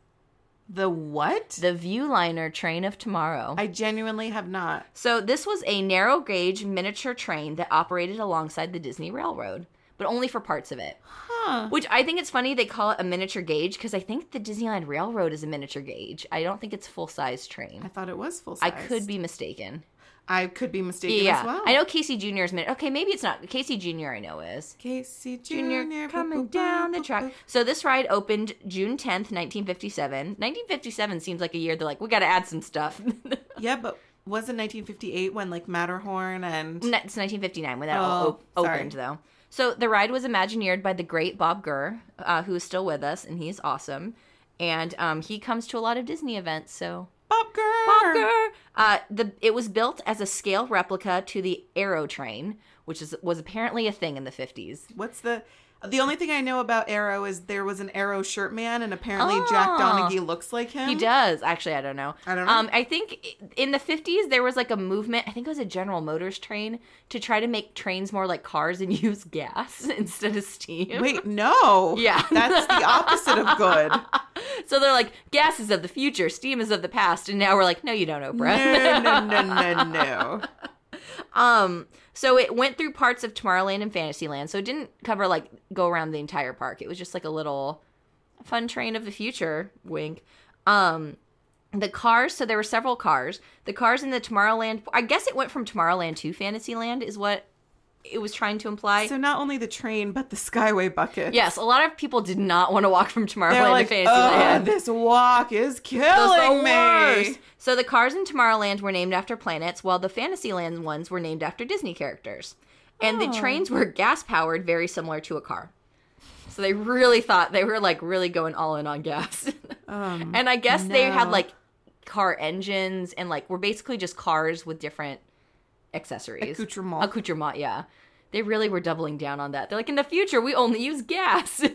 The what? The Viewliner Train of Tomorrow. I genuinely have not. So this was a narrow gauge miniature train that operated alongside the Disney Railroad, but only for parts of it. Huh. Which I think it's funny they call it a miniature gauge because I think the Disneyland Railroad is a miniature gauge. I don't think it's full-size train. I thought it was full I size. could be mistaken. I could be mistaken Yeah, as well. I know Casey Junior is min- okay. Maybe it's not. Casey Junior I know is Casey Junior Junior coming down the track. So this ride opened June tenth, nineteen fifty-seven. nineteen fifty-seven seems like a year they're like, we got to add some stuff. Yeah, but wasn't nineteen fifty-eight when like Matterhorn and No, it's nineteen fifty-nine when that all Oh, op- sorry. opened, though. So the ride was Imagineered by the great Bob Gurr, uh, who is still with us, and he's awesome. And um, he comes to a lot of Disney events, so... Bob Gurr. Bob Gurr! Uh, the, it was built as a scale replica to the Aero Train, which is was apparently a thing in the fifties. What's the... The only thing I know about Arrow is there was an Arrow shirt man, and apparently Oh. Jack Donaghy looks like him. He does. Actually, I don't know. I don't know. Um, I think in the fifties, there was like a movement, I think it was a General Motors train, to try to make trains more like cars and use gas instead of steam. Wait, no. Yeah. That's the opposite of good. So they're like, gas is of the future, steam is of the past. And now we're like, no, you don't, Oprah. No, no, no, no, no. Um, so it went through parts of Tomorrowland and Fantasyland. So it didn't cover like go around the entire park. It was just like a little fun train of the future, wink. Um, the cars, so there were several cars. The cars in the Tomorrowland, I guess it went from Tomorrowland to Fantasyland is what it was trying to imply. So not only the train, but the Skyway bucket. Yes, a lot of people did not want to walk from Tomorrowland They're like, to Fantasyland. oh, this walk is Those killing the me. worst. So the cars in Tomorrowland were named after planets, while the Fantasyland ones were named after Disney characters. And the Oh. trains were gas-powered, very similar to a car. So they really thought, they were like really going all in on gas. Um, and I guess they had no. like car engines and like were basically just cars with different accessories. Accoutrement. Accoutrement, yeah. They really were doubling down on that. They're like, in the future, we only use gas. It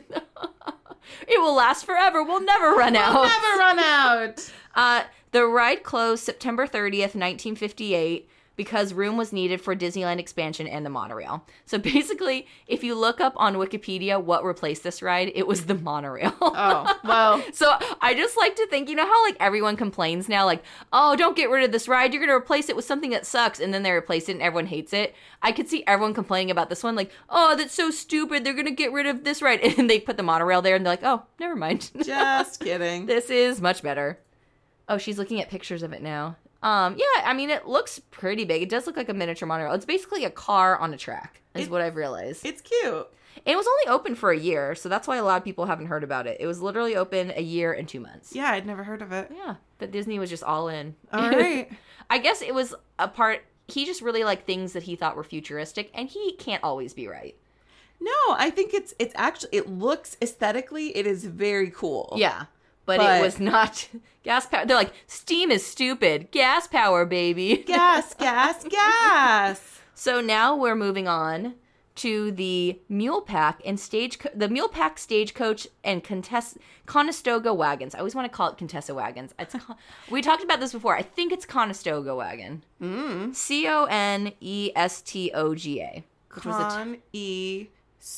will last forever. We'll never run out. We'll never run out. Uh, the ride closed September thirtieth, nineteen fifty-eight, because room was needed for Disneyland expansion and the monorail. So basically, if you look up on Wikipedia what replaced this ride, it was the monorail. Oh, well. So I just like to think, you know how like everyone complains now, like, oh, don't get rid of this ride. You're going to replace it with something that sucks. And then they replace it and everyone hates it. I could see everyone complaining about this one, like, oh, that's so stupid. They're going to get rid of this ride. And they put the monorail there and they're like, oh, never mind. Just kidding. This is much better. Oh, she's looking at pictures of it now. Um, yeah, I mean, it looks pretty big. It does look like a miniature monorail. It's basically a car on a track, is It- what I've realized. It's cute. And it was only open for a year, so that's why a lot of people haven't heard about it. It was literally open a year and two months. Yeah, I'd never heard of it. Yeah, but Disney was just all in. All right. I guess it was a part, he just really liked things that he thought were futuristic, and he can't always be right. No, I think it's it's actually it looks aesthetically it is very cool. Yeah, but, But- it was not gas power. They're like, steam is stupid. Gas power, baby. Gas, gas, gas. So now we're moving on to the Mule Pack and stage, the Mule Pack stagecoach and Contess- Conestoga wagons. I always want to call it Contessa wagons. It's, we talked about this before. I think it's Conestoga wagon. Mm. C O N E S T O G A, which was the t- Con e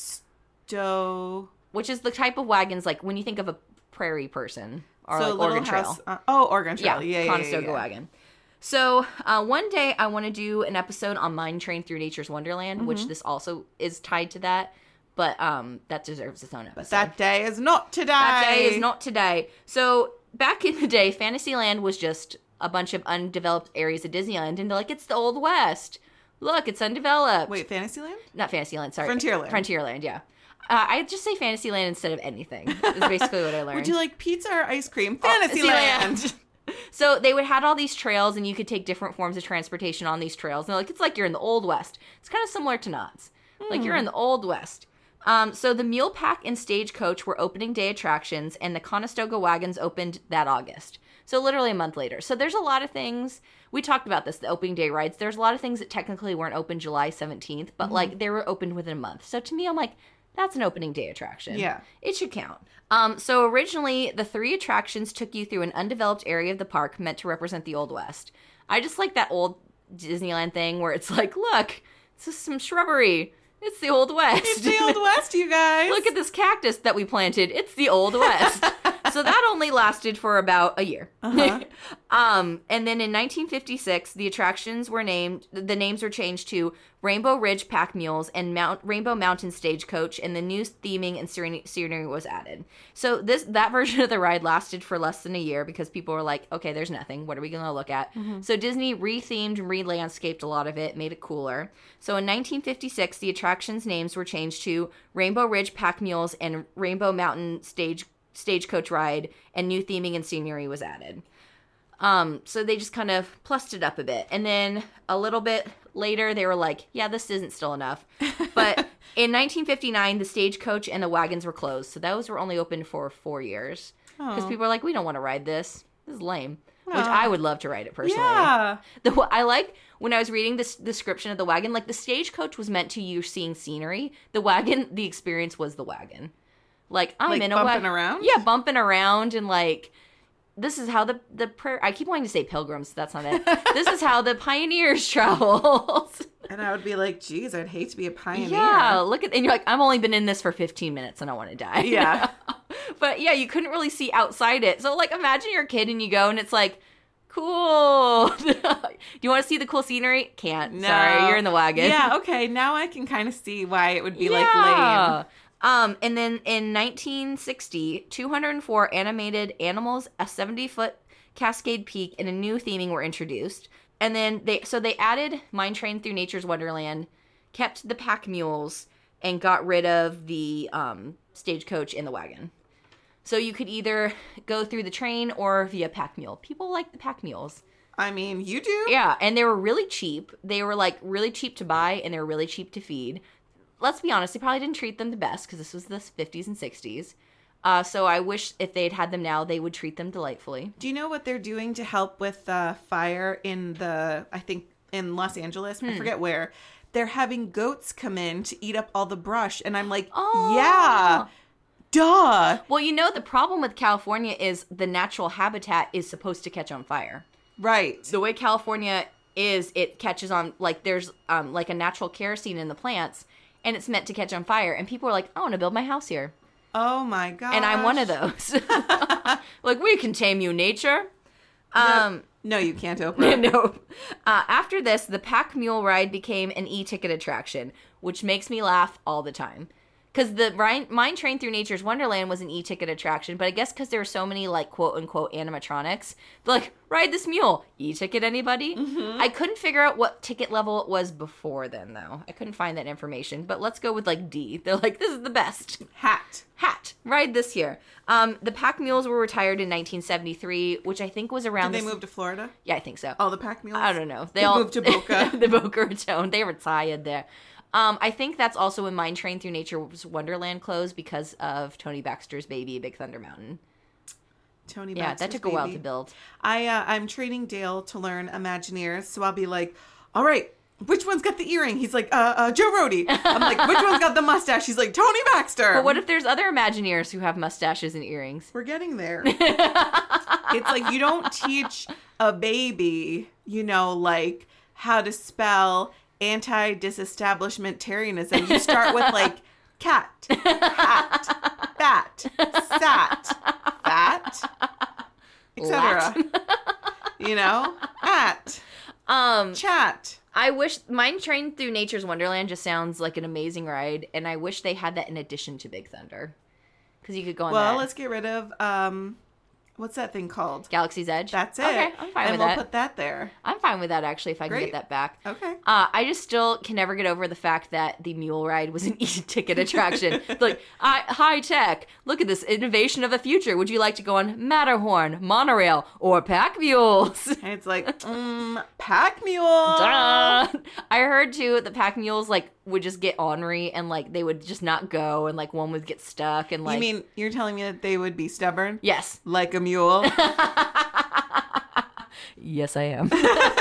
sto. which is the type of wagons like when you think of a prairie person or So like Little Oregon Trail. House. Uh, oh, Oregon Trail. Yeah, Yeah, yeah, Conestoga yeah, yeah. wagon. So uh, one day I want to do an episode on Mine Train Through Nature's Wonderland, Mm-hmm. which this also is tied to that. but um, that deserves its own episode. But that day is not today. That day is not today. So back in the day, Fantasyland was just a bunch of undeveloped areas of Disneyland, and they're like, it's the Old West. Look, it's undeveloped. Wait, Fantasyland? Not Fantasyland, sorry. Frontierland. Frontierland, yeah. Uh, I just say Fantasyland instead of anything. Is basically what I learned. Would you like pizza or ice cream? Oh, Fantasyland. So they would have all these trails, and you could take different forms of transportation on these trails. And they're like, it's like you're in the Old West. It's kind of similar to Knott's. Mm. Like you're in the Old West. Um, so the Mule Pack and Stagecoach were opening day attractions, and the Conestoga Wagons opened that August. So literally a month later. So there's a lot of things. We talked about this, the opening day rides. There's a lot of things that technically weren't open July seventeenth, but mm-hmm. like they were opened within a month. So to me, I'm like, that's an opening day attraction. Yeah. It should count. Um, so originally, the three attractions took you through an undeveloped area of the park meant to represent the Old West. I just like that old Disneyland thing where it's like, look, this is some shrubbery. It's the Old West. It's the Old West, you guys. Look at this cactus that we planted. It's the Old West. So that only lasted for about a year. Uh-huh. um, and then in nineteen fifty-six, the attractions were named, the names were changed to Rainbow Ridge Pack Mules and Mount, Rainbow Mountain Stagecoach, and the new theming and scenery was added. So this that version of the ride lasted for less than a year because people were like, okay, there's nothing. What are we going to look at? Mm-hmm. So Disney re-themed and re-landscaped a lot of it, made it cooler. So in nineteen fifty-six, the attractions' names were changed to Rainbow Ridge Pack Mules and Rainbow Mountain Stage Stagecoach Ride, and new theming and scenery was added. Um, so they just kind of plussed it up a bit. And then a little bit later, they were like, yeah, this isn't still enough. But in nineteen fifty-nine, the Stagecoach and the wagons were closed. So those were only open for four years. Because people were like, we don't want to ride this. This is lame. Which I would love to ride it personally. Yeah. The, I like, when I was reading this description of the wagon, like the Stagecoach was meant to you seeing scenery. The wagon, the experience was the wagon. Like, I'm like in a bumping wagon. around? Yeah, bumping around and like, this is how the, the prayer, I keep wanting to say pilgrims, that's not it. This is how the pioneers traveled. And I would be like, geez, I'd hate to be a pioneer. Yeah, look at, and you're like, I've only been in this for fifteen minutes and I want to die. Yeah. But yeah, you couldn't really see outside it. So like, imagine you're a kid and you go and it's like, cool. Do you want to see the cool scenery? Can't. No. Sorry, you're in the wagon. Yeah, okay, now I can kind of see why it would be yeah. like lame. Um, and then in nineteen sixty, two hundred four animated animals, a seventy-foot Cascade Peak, and a new theming were introduced. And then they, so they added Mine Train Through Nature's Wonderland, kept the pack mules, and got rid of the um, Stagecoach and the wagon. So you could either go through the train or via pack mule. People like the pack mules. I mean, you do? Yeah, and they were really cheap. They were like really cheap to buy, and they were really cheap to feed. Let's be honest, they probably didn't treat them the best because this was the fifties and sixties. Uh, so I wish if they'd had them now, they would treat them delightfully. Do you know what they're doing to help with uh, fire in the, I think, in Los Angeles? Hmm. I forget where. They're having goats come in to eat up all the brush. And I'm like, oh. yeah, duh. Well, you know, the problem with California is the natural habitat is supposed to catch on fire. Right. The way California is, it catches on, like there's um, like a natural kerosene in the plants. And it's meant to catch on fire. And people are like, I want to build my house here. Oh, my gosh. And I'm one of those. Like, we can tame you, nature. Um, no, no, you can't, Oprah. No. Uh, after this, the Pack Mule Ride became an e-ticket attraction, which makes me laugh all the time. Because the Mine Train Through Nature's Wonderland was an e-ticket attraction, but I guess because there were so many, like, quote-unquote animatronics, they're like, ride this mule. E-ticket, anybody? Mm-hmm. I couldn't figure out what ticket level it was before then, though. I couldn't find that information, but let's go with, like, D. They're like, this is the best. Hat. Hat. Ride this here. Um, the Pack Mules were retired in nineteen seventy-three, which I think was around... Did they this... move to Florida? Yeah, I think so. Oh, the Pack Mules? I don't know. They, they all moved to Boca. The Boca Raton. They retired there. Um, I think that's also when Mine Train Through Nature's Wonderland closed because of Tony Baxter's baby, Big Thunder Mountain. Tony yeah, Baxter's that took a baby. while to build. I, uh, I'm training Dale to learn Imagineers, so I'll be like, all right, which one's got the earring? He's like, uh, uh, Joe Rohde. I'm like, which one's got the mustache? He's like, Tony Baxter. But what if there's other Imagineers who have mustaches and earrings? We're getting there. It's like, you don't teach a baby, you know, like, how to spell anti-disestablishmentarianism. You start with like cat, hat, bat, sat, fat, et cetera. You know, at, um, chat. I wish Mine Train Through Nature's Wonderland just sounds like an amazing ride, and I wish they had that in addition to Big Thunder, because you could go on Well, that. let's get rid of um, what's that thing called? Galaxy's Edge. That's it. Okay, I'm fine and with we'll that. put that there. I'm fine with that, actually, if I can Great. get that back. Okay. Uh, I just still can never get over the fact that the mule ride was an e-ticket attraction. Like, I, high tech, look at this innovation of the future. Would you like to go on Matterhorn, monorail, or pack mules? And it's like, mm, pack mule. Duh. I heard, too, the pack mules, like, would just get ornery and, like, they would just not go, and, like, one would get stuck, and, like... You mean, you're telling me that they would be stubborn? Yes. Like a mule? Yes, I am.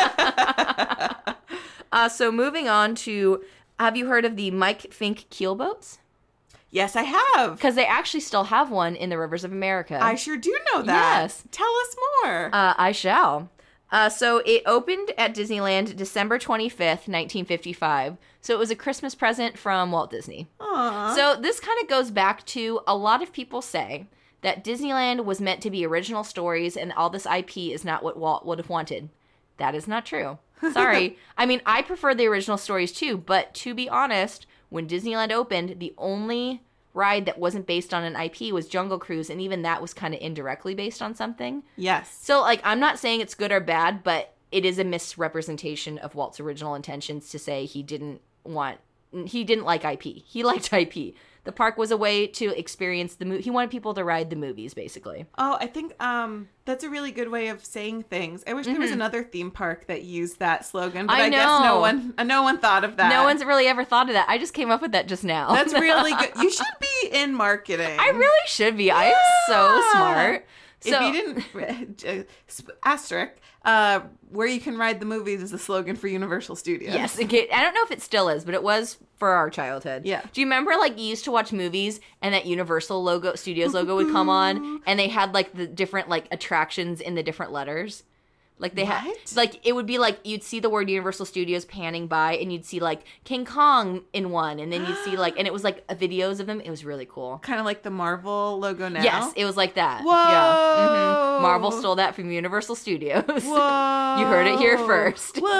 uh, so moving on to, have you heard of the Mike Fink keel boats? Yes, I have. Because they actually still have one in the rivers of America. I sure do know that. Yes. Tell us more. Uh, I shall. Uh, so it opened at Disneyland December twenty-fifth, nineteen fifty-five. So it was a Christmas present from Walt Disney. Aww. So this kind of goes back to, a lot of people say that Disneyland was meant to be original stories and all this I P is not what Walt would have wanted. That is not true. Sorry. I mean, I prefer the original stories too, but to be honest, when Disneyland opened, the only ride that wasn't based on an I P was Jungle Cruise, and even that was kind of indirectly based on something. Yes. So, like, I'm not saying it's good or bad, but it is a misrepresentation of Walt's original intentions to say he didn't want, he didn't like I P. He liked I P. The park was a way to experience the movie. He wanted people to ride the movies, basically. Oh, I think um, that's a really good way of saying things. I wish there was another theme park that used that slogan, but I I, guess no know. one, uh, no one thought of that. No one's really ever thought of that. I just came up with that just now. That's really good. You should be in marketing. I really should be. I am so Yeah. smart. If So, you didn't, uh, asterisk, uh, where you can ride the movies is the slogan for Universal Studios. yes, okay, I don't know if it still is, but it was for our childhood. Yeah. Do you remember, like, you used to watch movies and that Universal logo, Studios logo would come on, and they had, like, the different, like, attractions in the different letters? Like, they had, What? like, it would be, like, you'd see the word Universal Studios panning by, and you'd see, like, King Kong in one, and then you'd see, like, and it was, like, videos of them. It was really cool. Kind of like the Marvel logo now. Yes, it was like that. Whoa. Yeah. hmm Marvel stole that from Universal Studios. Whoa. You heard it here first. Whoa.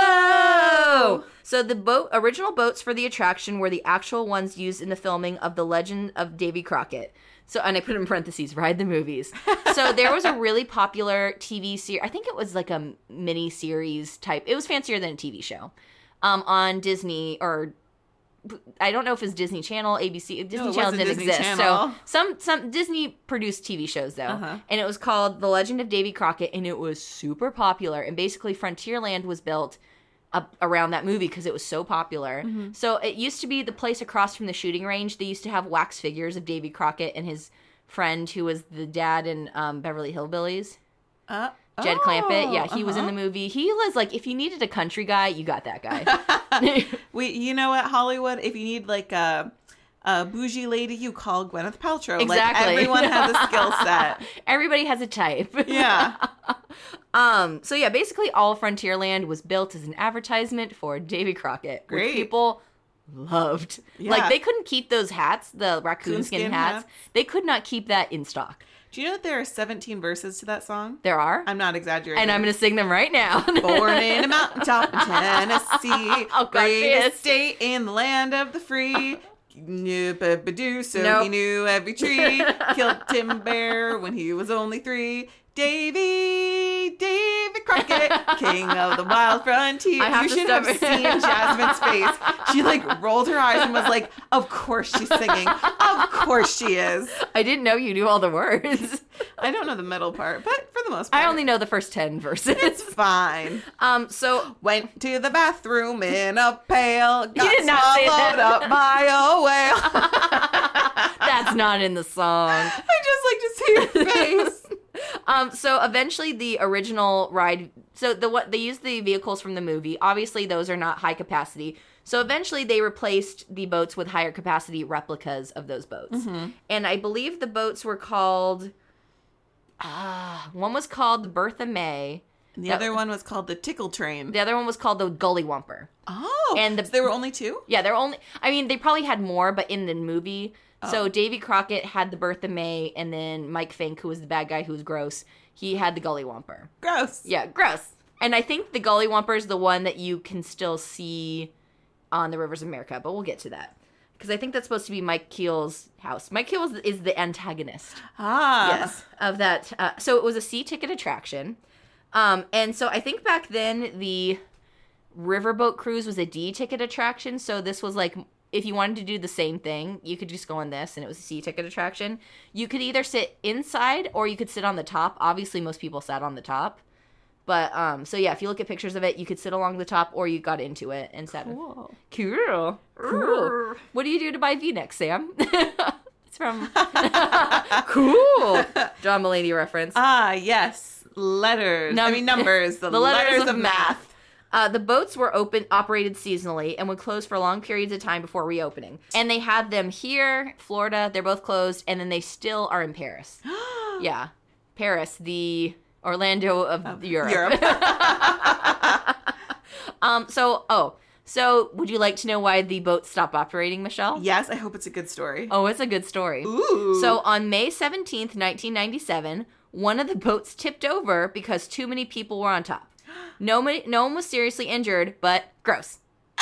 Whoa! So the boat original boats for the attraction were the actual ones used in the filming of The Legend of Davy Crockett. So, and I put in parentheses, ride the movies. So there was a really popular T V series. I think it was like a mini series type. It was fancier than a T V show um, on Disney, or I don't know if it was Disney Channel, A B C. Disney it Channel wasn't didn't Disney exist. Channel. So some some Disney produced T V shows though, Uh-huh. and it was called The Legend of Davy Crockett, and it was super popular. And basically, Frontierland was built up around that movie because it was so popular. Mm-hmm. So it used to be the place across from the shooting range. They used to have wax figures of Davy Crockett and his friend who was the dad in um, Beverly Hillbillies. Uh, Jed oh, Clampett. Yeah, he was in uh-huh. the movie. He was like, if you needed a country guy, you got that guy. We, you know what, Hollywood? If you need like a, a bougie lady, you call Gwyneth Paltrow. Exactly. Like everyone has a skill set. Everybody has a type. Yeah. Um, so yeah, basically all Frontierland was built as an advertisement for Davy Crockett, Great. which people loved. Yeah. Like they couldn't keep those hats, the raccoon skin, Coonskin hats. hats. They could not keep that in stock. Do you know that there are seventeen verses to that song? There are, I'm not exaggerating. and I'm going to sing them right now. Born in a mountaintop in Tennessee, Oh, gosh, greatest yes. state in the land of the free. Knew ba-ba-doo, so Nope. he knew every tree. Killed Tim Bear when he was only three. Davy, Davy Crockett, king of the wild frontier. I have You to should stop have it. seen Jasmine's face. She like rolled her eyes and was like, "Of course she's singing. Of course she is." I didn't know you knew all the words. I don't know the middle part, but for the most part, I only know the first ten verses. it's fine. Um, so Went to the bathroom in a pail. Got did not say swallowed that. up by a whale. that's not in the song. I just like to see your face. Um, so eventually the original ride, so the what they used the vehicles from the movie. Obviously those are not high capacity. So eventually they replaced the boats with higher capacity replicas of those boats. Mm-hmm. And I believe the boats were called, ah, one was called the Bertha May. And the That- other one was called the Tickle Train. The other one was called the Gully Wumper. Oh, And the- so there were only two? Yeah, they're only, I mean, they probably had more, but in the movie. So Davy Crockett had the Bertha May, and then Mike Fink, who was the bad guy who was gross, he had the Gully Wumper. Gross. Yeah, gross. And I think the Gully Wumper is the one that you can still see on the Rivers of America, but we'll get to that. Because I think that's supposed to be Mike Keel's house. Mike Keel is, is the antagonist. Ah. Yes, of that. Uh, so it was a C-ticket attraction. Um, and so I think back then the riverboat cruise was a D-ticket attraction. So this was like, if you wanted to do the same thing, you could just go on this, and it was a C-ticket attraction. You could either sit inside or you could sit on the top. Obviously, most people sat on the top. But, um, so yeah, if you look at pictures of it, you could sit along the top or you got into it and sat. Cool. Cool. Cool. What do you do to buy V-necks, Sam? It's from Cool. John Mulaney reference. Ah, yes. Letters. Num- I mean, numbers. The, the letters, letters, of, of math. math. Uh, the boats were open, operated seasonally, and would close for long periods of time before reopening. And they had them here, Florida. They're both closed, and then they still are in Paris. Yeah. Paris, the Orlando of, of Europe. Europe. um. So, oh, so would you like to know why the boat stopped operating, Michelle? Yes, I hope it's a good story. Oh, it's a good story. Ooh. So on May seventeenth, nineteen ninety-seven, one of the boats tipped over because too many people were on top. No, no one was seriously injured, but gross.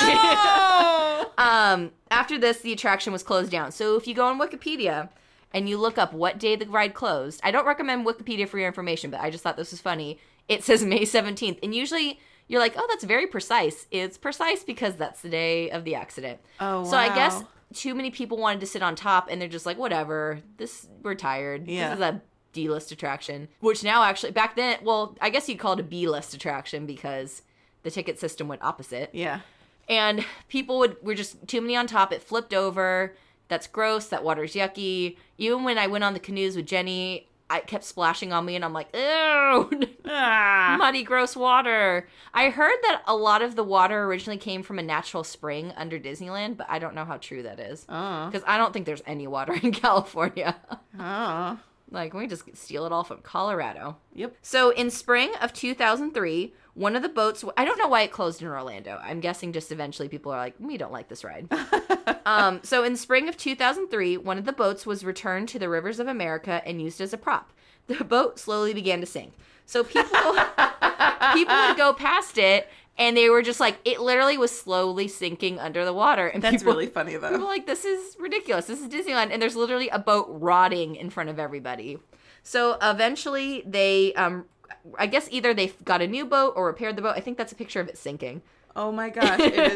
Oh! um. After this, the attraction was closed down. So if you go on Wikipedia and you look up what day the ride closed, I don't recommend Wikipedia for your information, but I just thought this was funny. It says May seventeenth. And usually you're like, oh, that's very precise. It's precise because that's the day of the accident. Oh, wow. So I guess too many people wanted to sit on top, and they're just like, whatever, this, we're tired. Yeah. This is a D-list attraction. Which now actually, back then, well, I guess you'd call it a B-list attraction because the ticket system went opposite. Yeah. And people would were just too many on top. It flipped over. That's gross. That water's yucky. Even when I went on the canoes with Jenny, I kept splashing on me, and I'm like, ew, Ah. muddy, gross water. I heard that a lot of the water originally came from a natural spring under Disneyland, but I don't know how true that is. Oh. Because I don't think there's any water in California. Oh. Like, we just steal it all from Colorado. Yep. So in spring of two thousand three, one of the boats, I don't know why it closed in Orlando. I'm guessing just eventually people are like, we don't like this ride. um, so in spring of two thousand three, one of the boats was returned to the Rivers of America and used as a prop. The boat slowly began to sink. So people, people would go past it, and they were just like, it literally was slowly sinking under the water. And That's people, really funny, though. people were like, this is ridiculous. This is Disneyland. And there's literally a boat rotting in front of everybody. So eventually they, um, I guess either they got a new boat or repaired the boat. I think that's a picture of it sinking. Oh my gosh, it is.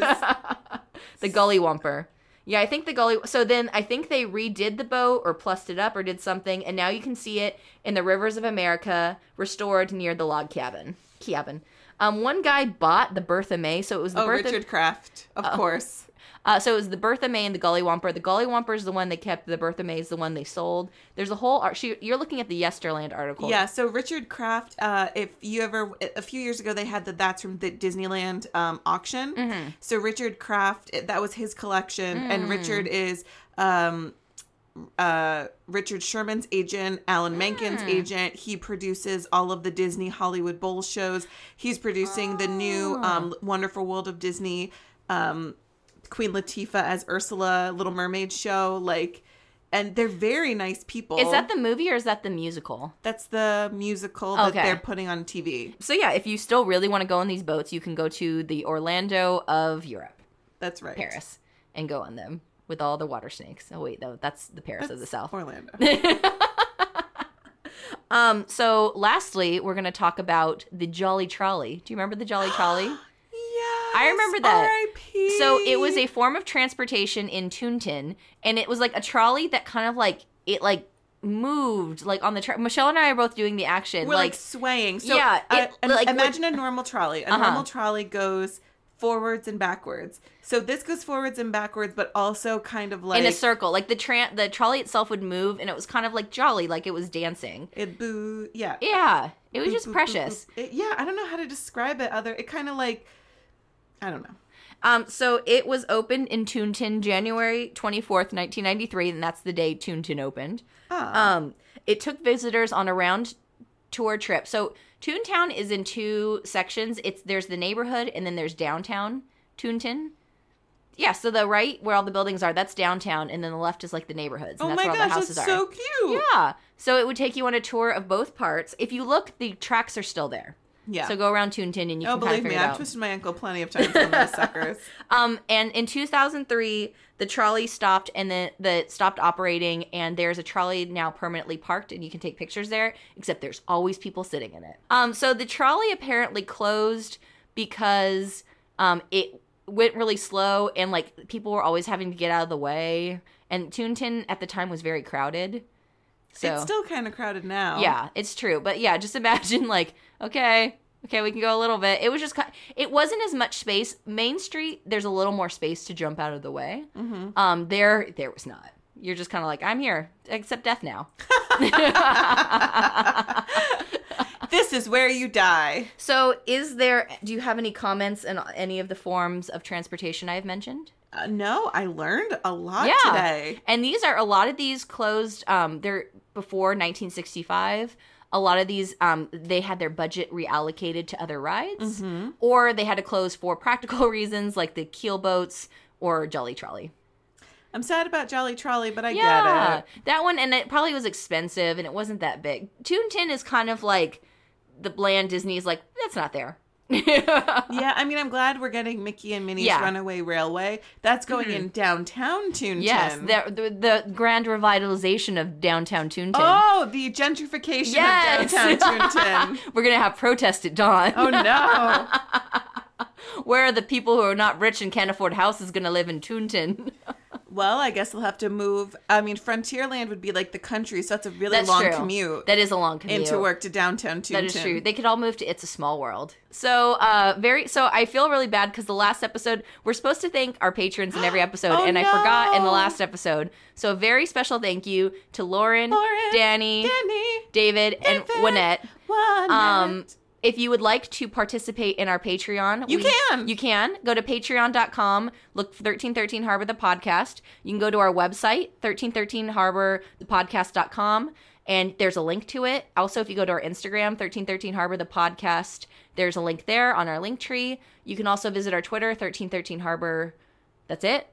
The Gully Wumper. Yeah, I think the Gully... So then I think they redid the boat or plussed it up or did something, and now you can see it in the Rivers of America, restored near the log cabin. Cabin. Um, one guy bought the Bertha May, so it was the Oh, Bertha... Richard Kraft, of Uh, course. Uh, so it was the Bertha May and the Gully Wumper. The Gully Wumper is the one they kept. The Bertha May is the one they sold. There's a whole... Art- you're looking at the Yesterland article. Yeah, so Richard Kraft, uh, if you ever... A few years ago, they had the That's from the Disneyland um, auction. Mm-hmm. So Richard Kraft, that was his collection. Mm. And Richard is... Um, uh, Richard Sherman's agent, Alan Menken's Mm. agent. He produces all of the Disney Hollywood Bowl shows. He's producing Oh. the new um, Wonderful World of Disney... Um, Queen Latifah as Ursula, Little Mermaid show, like, and they're very nice people. Is that the movie or is that the musical? That's the musical that Okay. they're putting on T V. So yeah, if you still really want to go on these boats, you can go to the Orlando of Europe, That's right. Paris, and go on them with all the water snakes. Oh wait, though, that's the Paris That's of the South. Orlando. um. So lastly, we're gonna talk about the Jolly Trolley. Do you remember the Jolly Trolley? Yeah, I remember that. R I P So it was a form of transportation in Toonton, and it was like a trolley that kind of like it like moved like on the tra- Michelle and I are both doing the action. We're like, like swaying. So Yeah, uh, it- like, imagine a normal trolley. A Uh-huh. normal trolley goes forwards and backwards. So this goes forwards and backwards, but also kind of like in a circle. Like the tra- the trolley itself would move, and it was kind of like jolly, like it was dancing. it boo. Yeah. Yeah, it was Boop, just boop, boop, precious. boop. It- yeah, I don't know how to describe it. Other, it kind of like, I don't know. Um, so it was opened in Toonton January twenty-fourth, nineteen ninety-three, and that's the day Toonton opened. Ah. Um, it took visitors on a round tour trip. So Toontown is in two sections. It's there's the neighborhood, and then there's downtown Toonton. Yeah, so the right where all the buildings are, that's downtown, and then the left is like the neighborhoods. And Oh that's my where all gosh, the houses that's are. so cute. Yeah. So it would take you on a tour of both parts. If you look, the tracks are still there. Yeah. So go around Toonton and you oh, can kind believe of me, figure it I've out. twisted my ankle plenty of times on those suckers. Um, and in two thousand three, the trolley stopped and then the stopped operating, and there's a trolley now permanently parked, and you can take pictures there. Except there's always people sitting in it. Um, so the trolley apparently closed because um it went really slow, and like people were always having to get out of the way, and Toonton at the time was very crowded. So It's still kind of crowded now. yeah, it's true. But yeah, just imagine like, okay, okay, we can go a little bit. It was just, kind it wasn't as much space. Main Street, there's a little more space to jump out of the way. Mm-hmm. Um, there, there was not. You're just kind of like, I'm here, except death now. This is where you die. So is there, do you have any comments on any of the forms of transportation I've mentioned? Uh, no, I learned a lot Yeah. today. And these are, a lot of these closed, um, they're before nineteen sixty-five. A lot of these, um, they had their budget reallocated to other rides, Mm-hmm. or they had to close for practical reasons, like the keel boats or Jolly Trolley. I'm sad about Jolly Trolley, but I Yeah, get it. that one, and it probably was expensive, and it wasn't that big. Toonton is kind of like the bland Disney's like, that's not there. Yeah, I mean, I'm glad we're getting Mickey and Minnie's Yeah. Runaway Railway. That's going in downtown Toonton. Yes, the, the the grand revitalization of downtown Toonton. Oh, the gentrification Yes. of downtown Toonton. We're gonna have protest at dawn. Oh, no. Where are the people who are not rich and can't afford houses gonna live in Toonton? Well, I guess they'll have to move. I mean, Frontierland would be like the country, so that's a really That's long true. commute That is a long commute. into work to downtown Toonton. That is true. They could all move to It's a Small World. So, uh, very. So I feel really bad because the last episode we're supposed to thank our patrons in every episode, Oh, and I forgot in the no. last episode. So a very special thank you to Lauren, Lauren, Danny, Danny, David, and David, Wynette. Wynette. Um, if you would like to participate in our Patreon, You we- can. You can. Go to patreon dot com, look for thirteen thirteen Harbor the podcast. You can go to our website, thirteen thirteen harbor the podcast dot com, and there's a link to it. Also, if you go to our Instagram, thirteen thirteen Harbor the podcast, there's a link there on our link tree. You can also visit our Twitter, thirteen thirteen Harbor. That's it.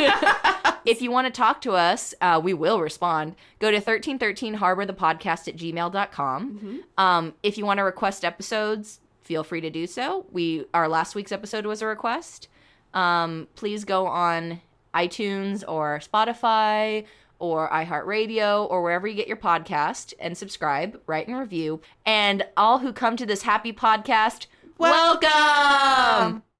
If you want to talk to us, uh, we will respond. Go to thirteen thirteen harbor the podcast at gmail dot com. Mm-hmm. Um, if you want to request episodes, feel free to do so. We Our last week's episode was a request. Um, please go on iTunes or Spotify or iHeartRadio or wherever you get your podcast and subscribe, write and review. And all who come to this happy podcast, Welcome! welcome!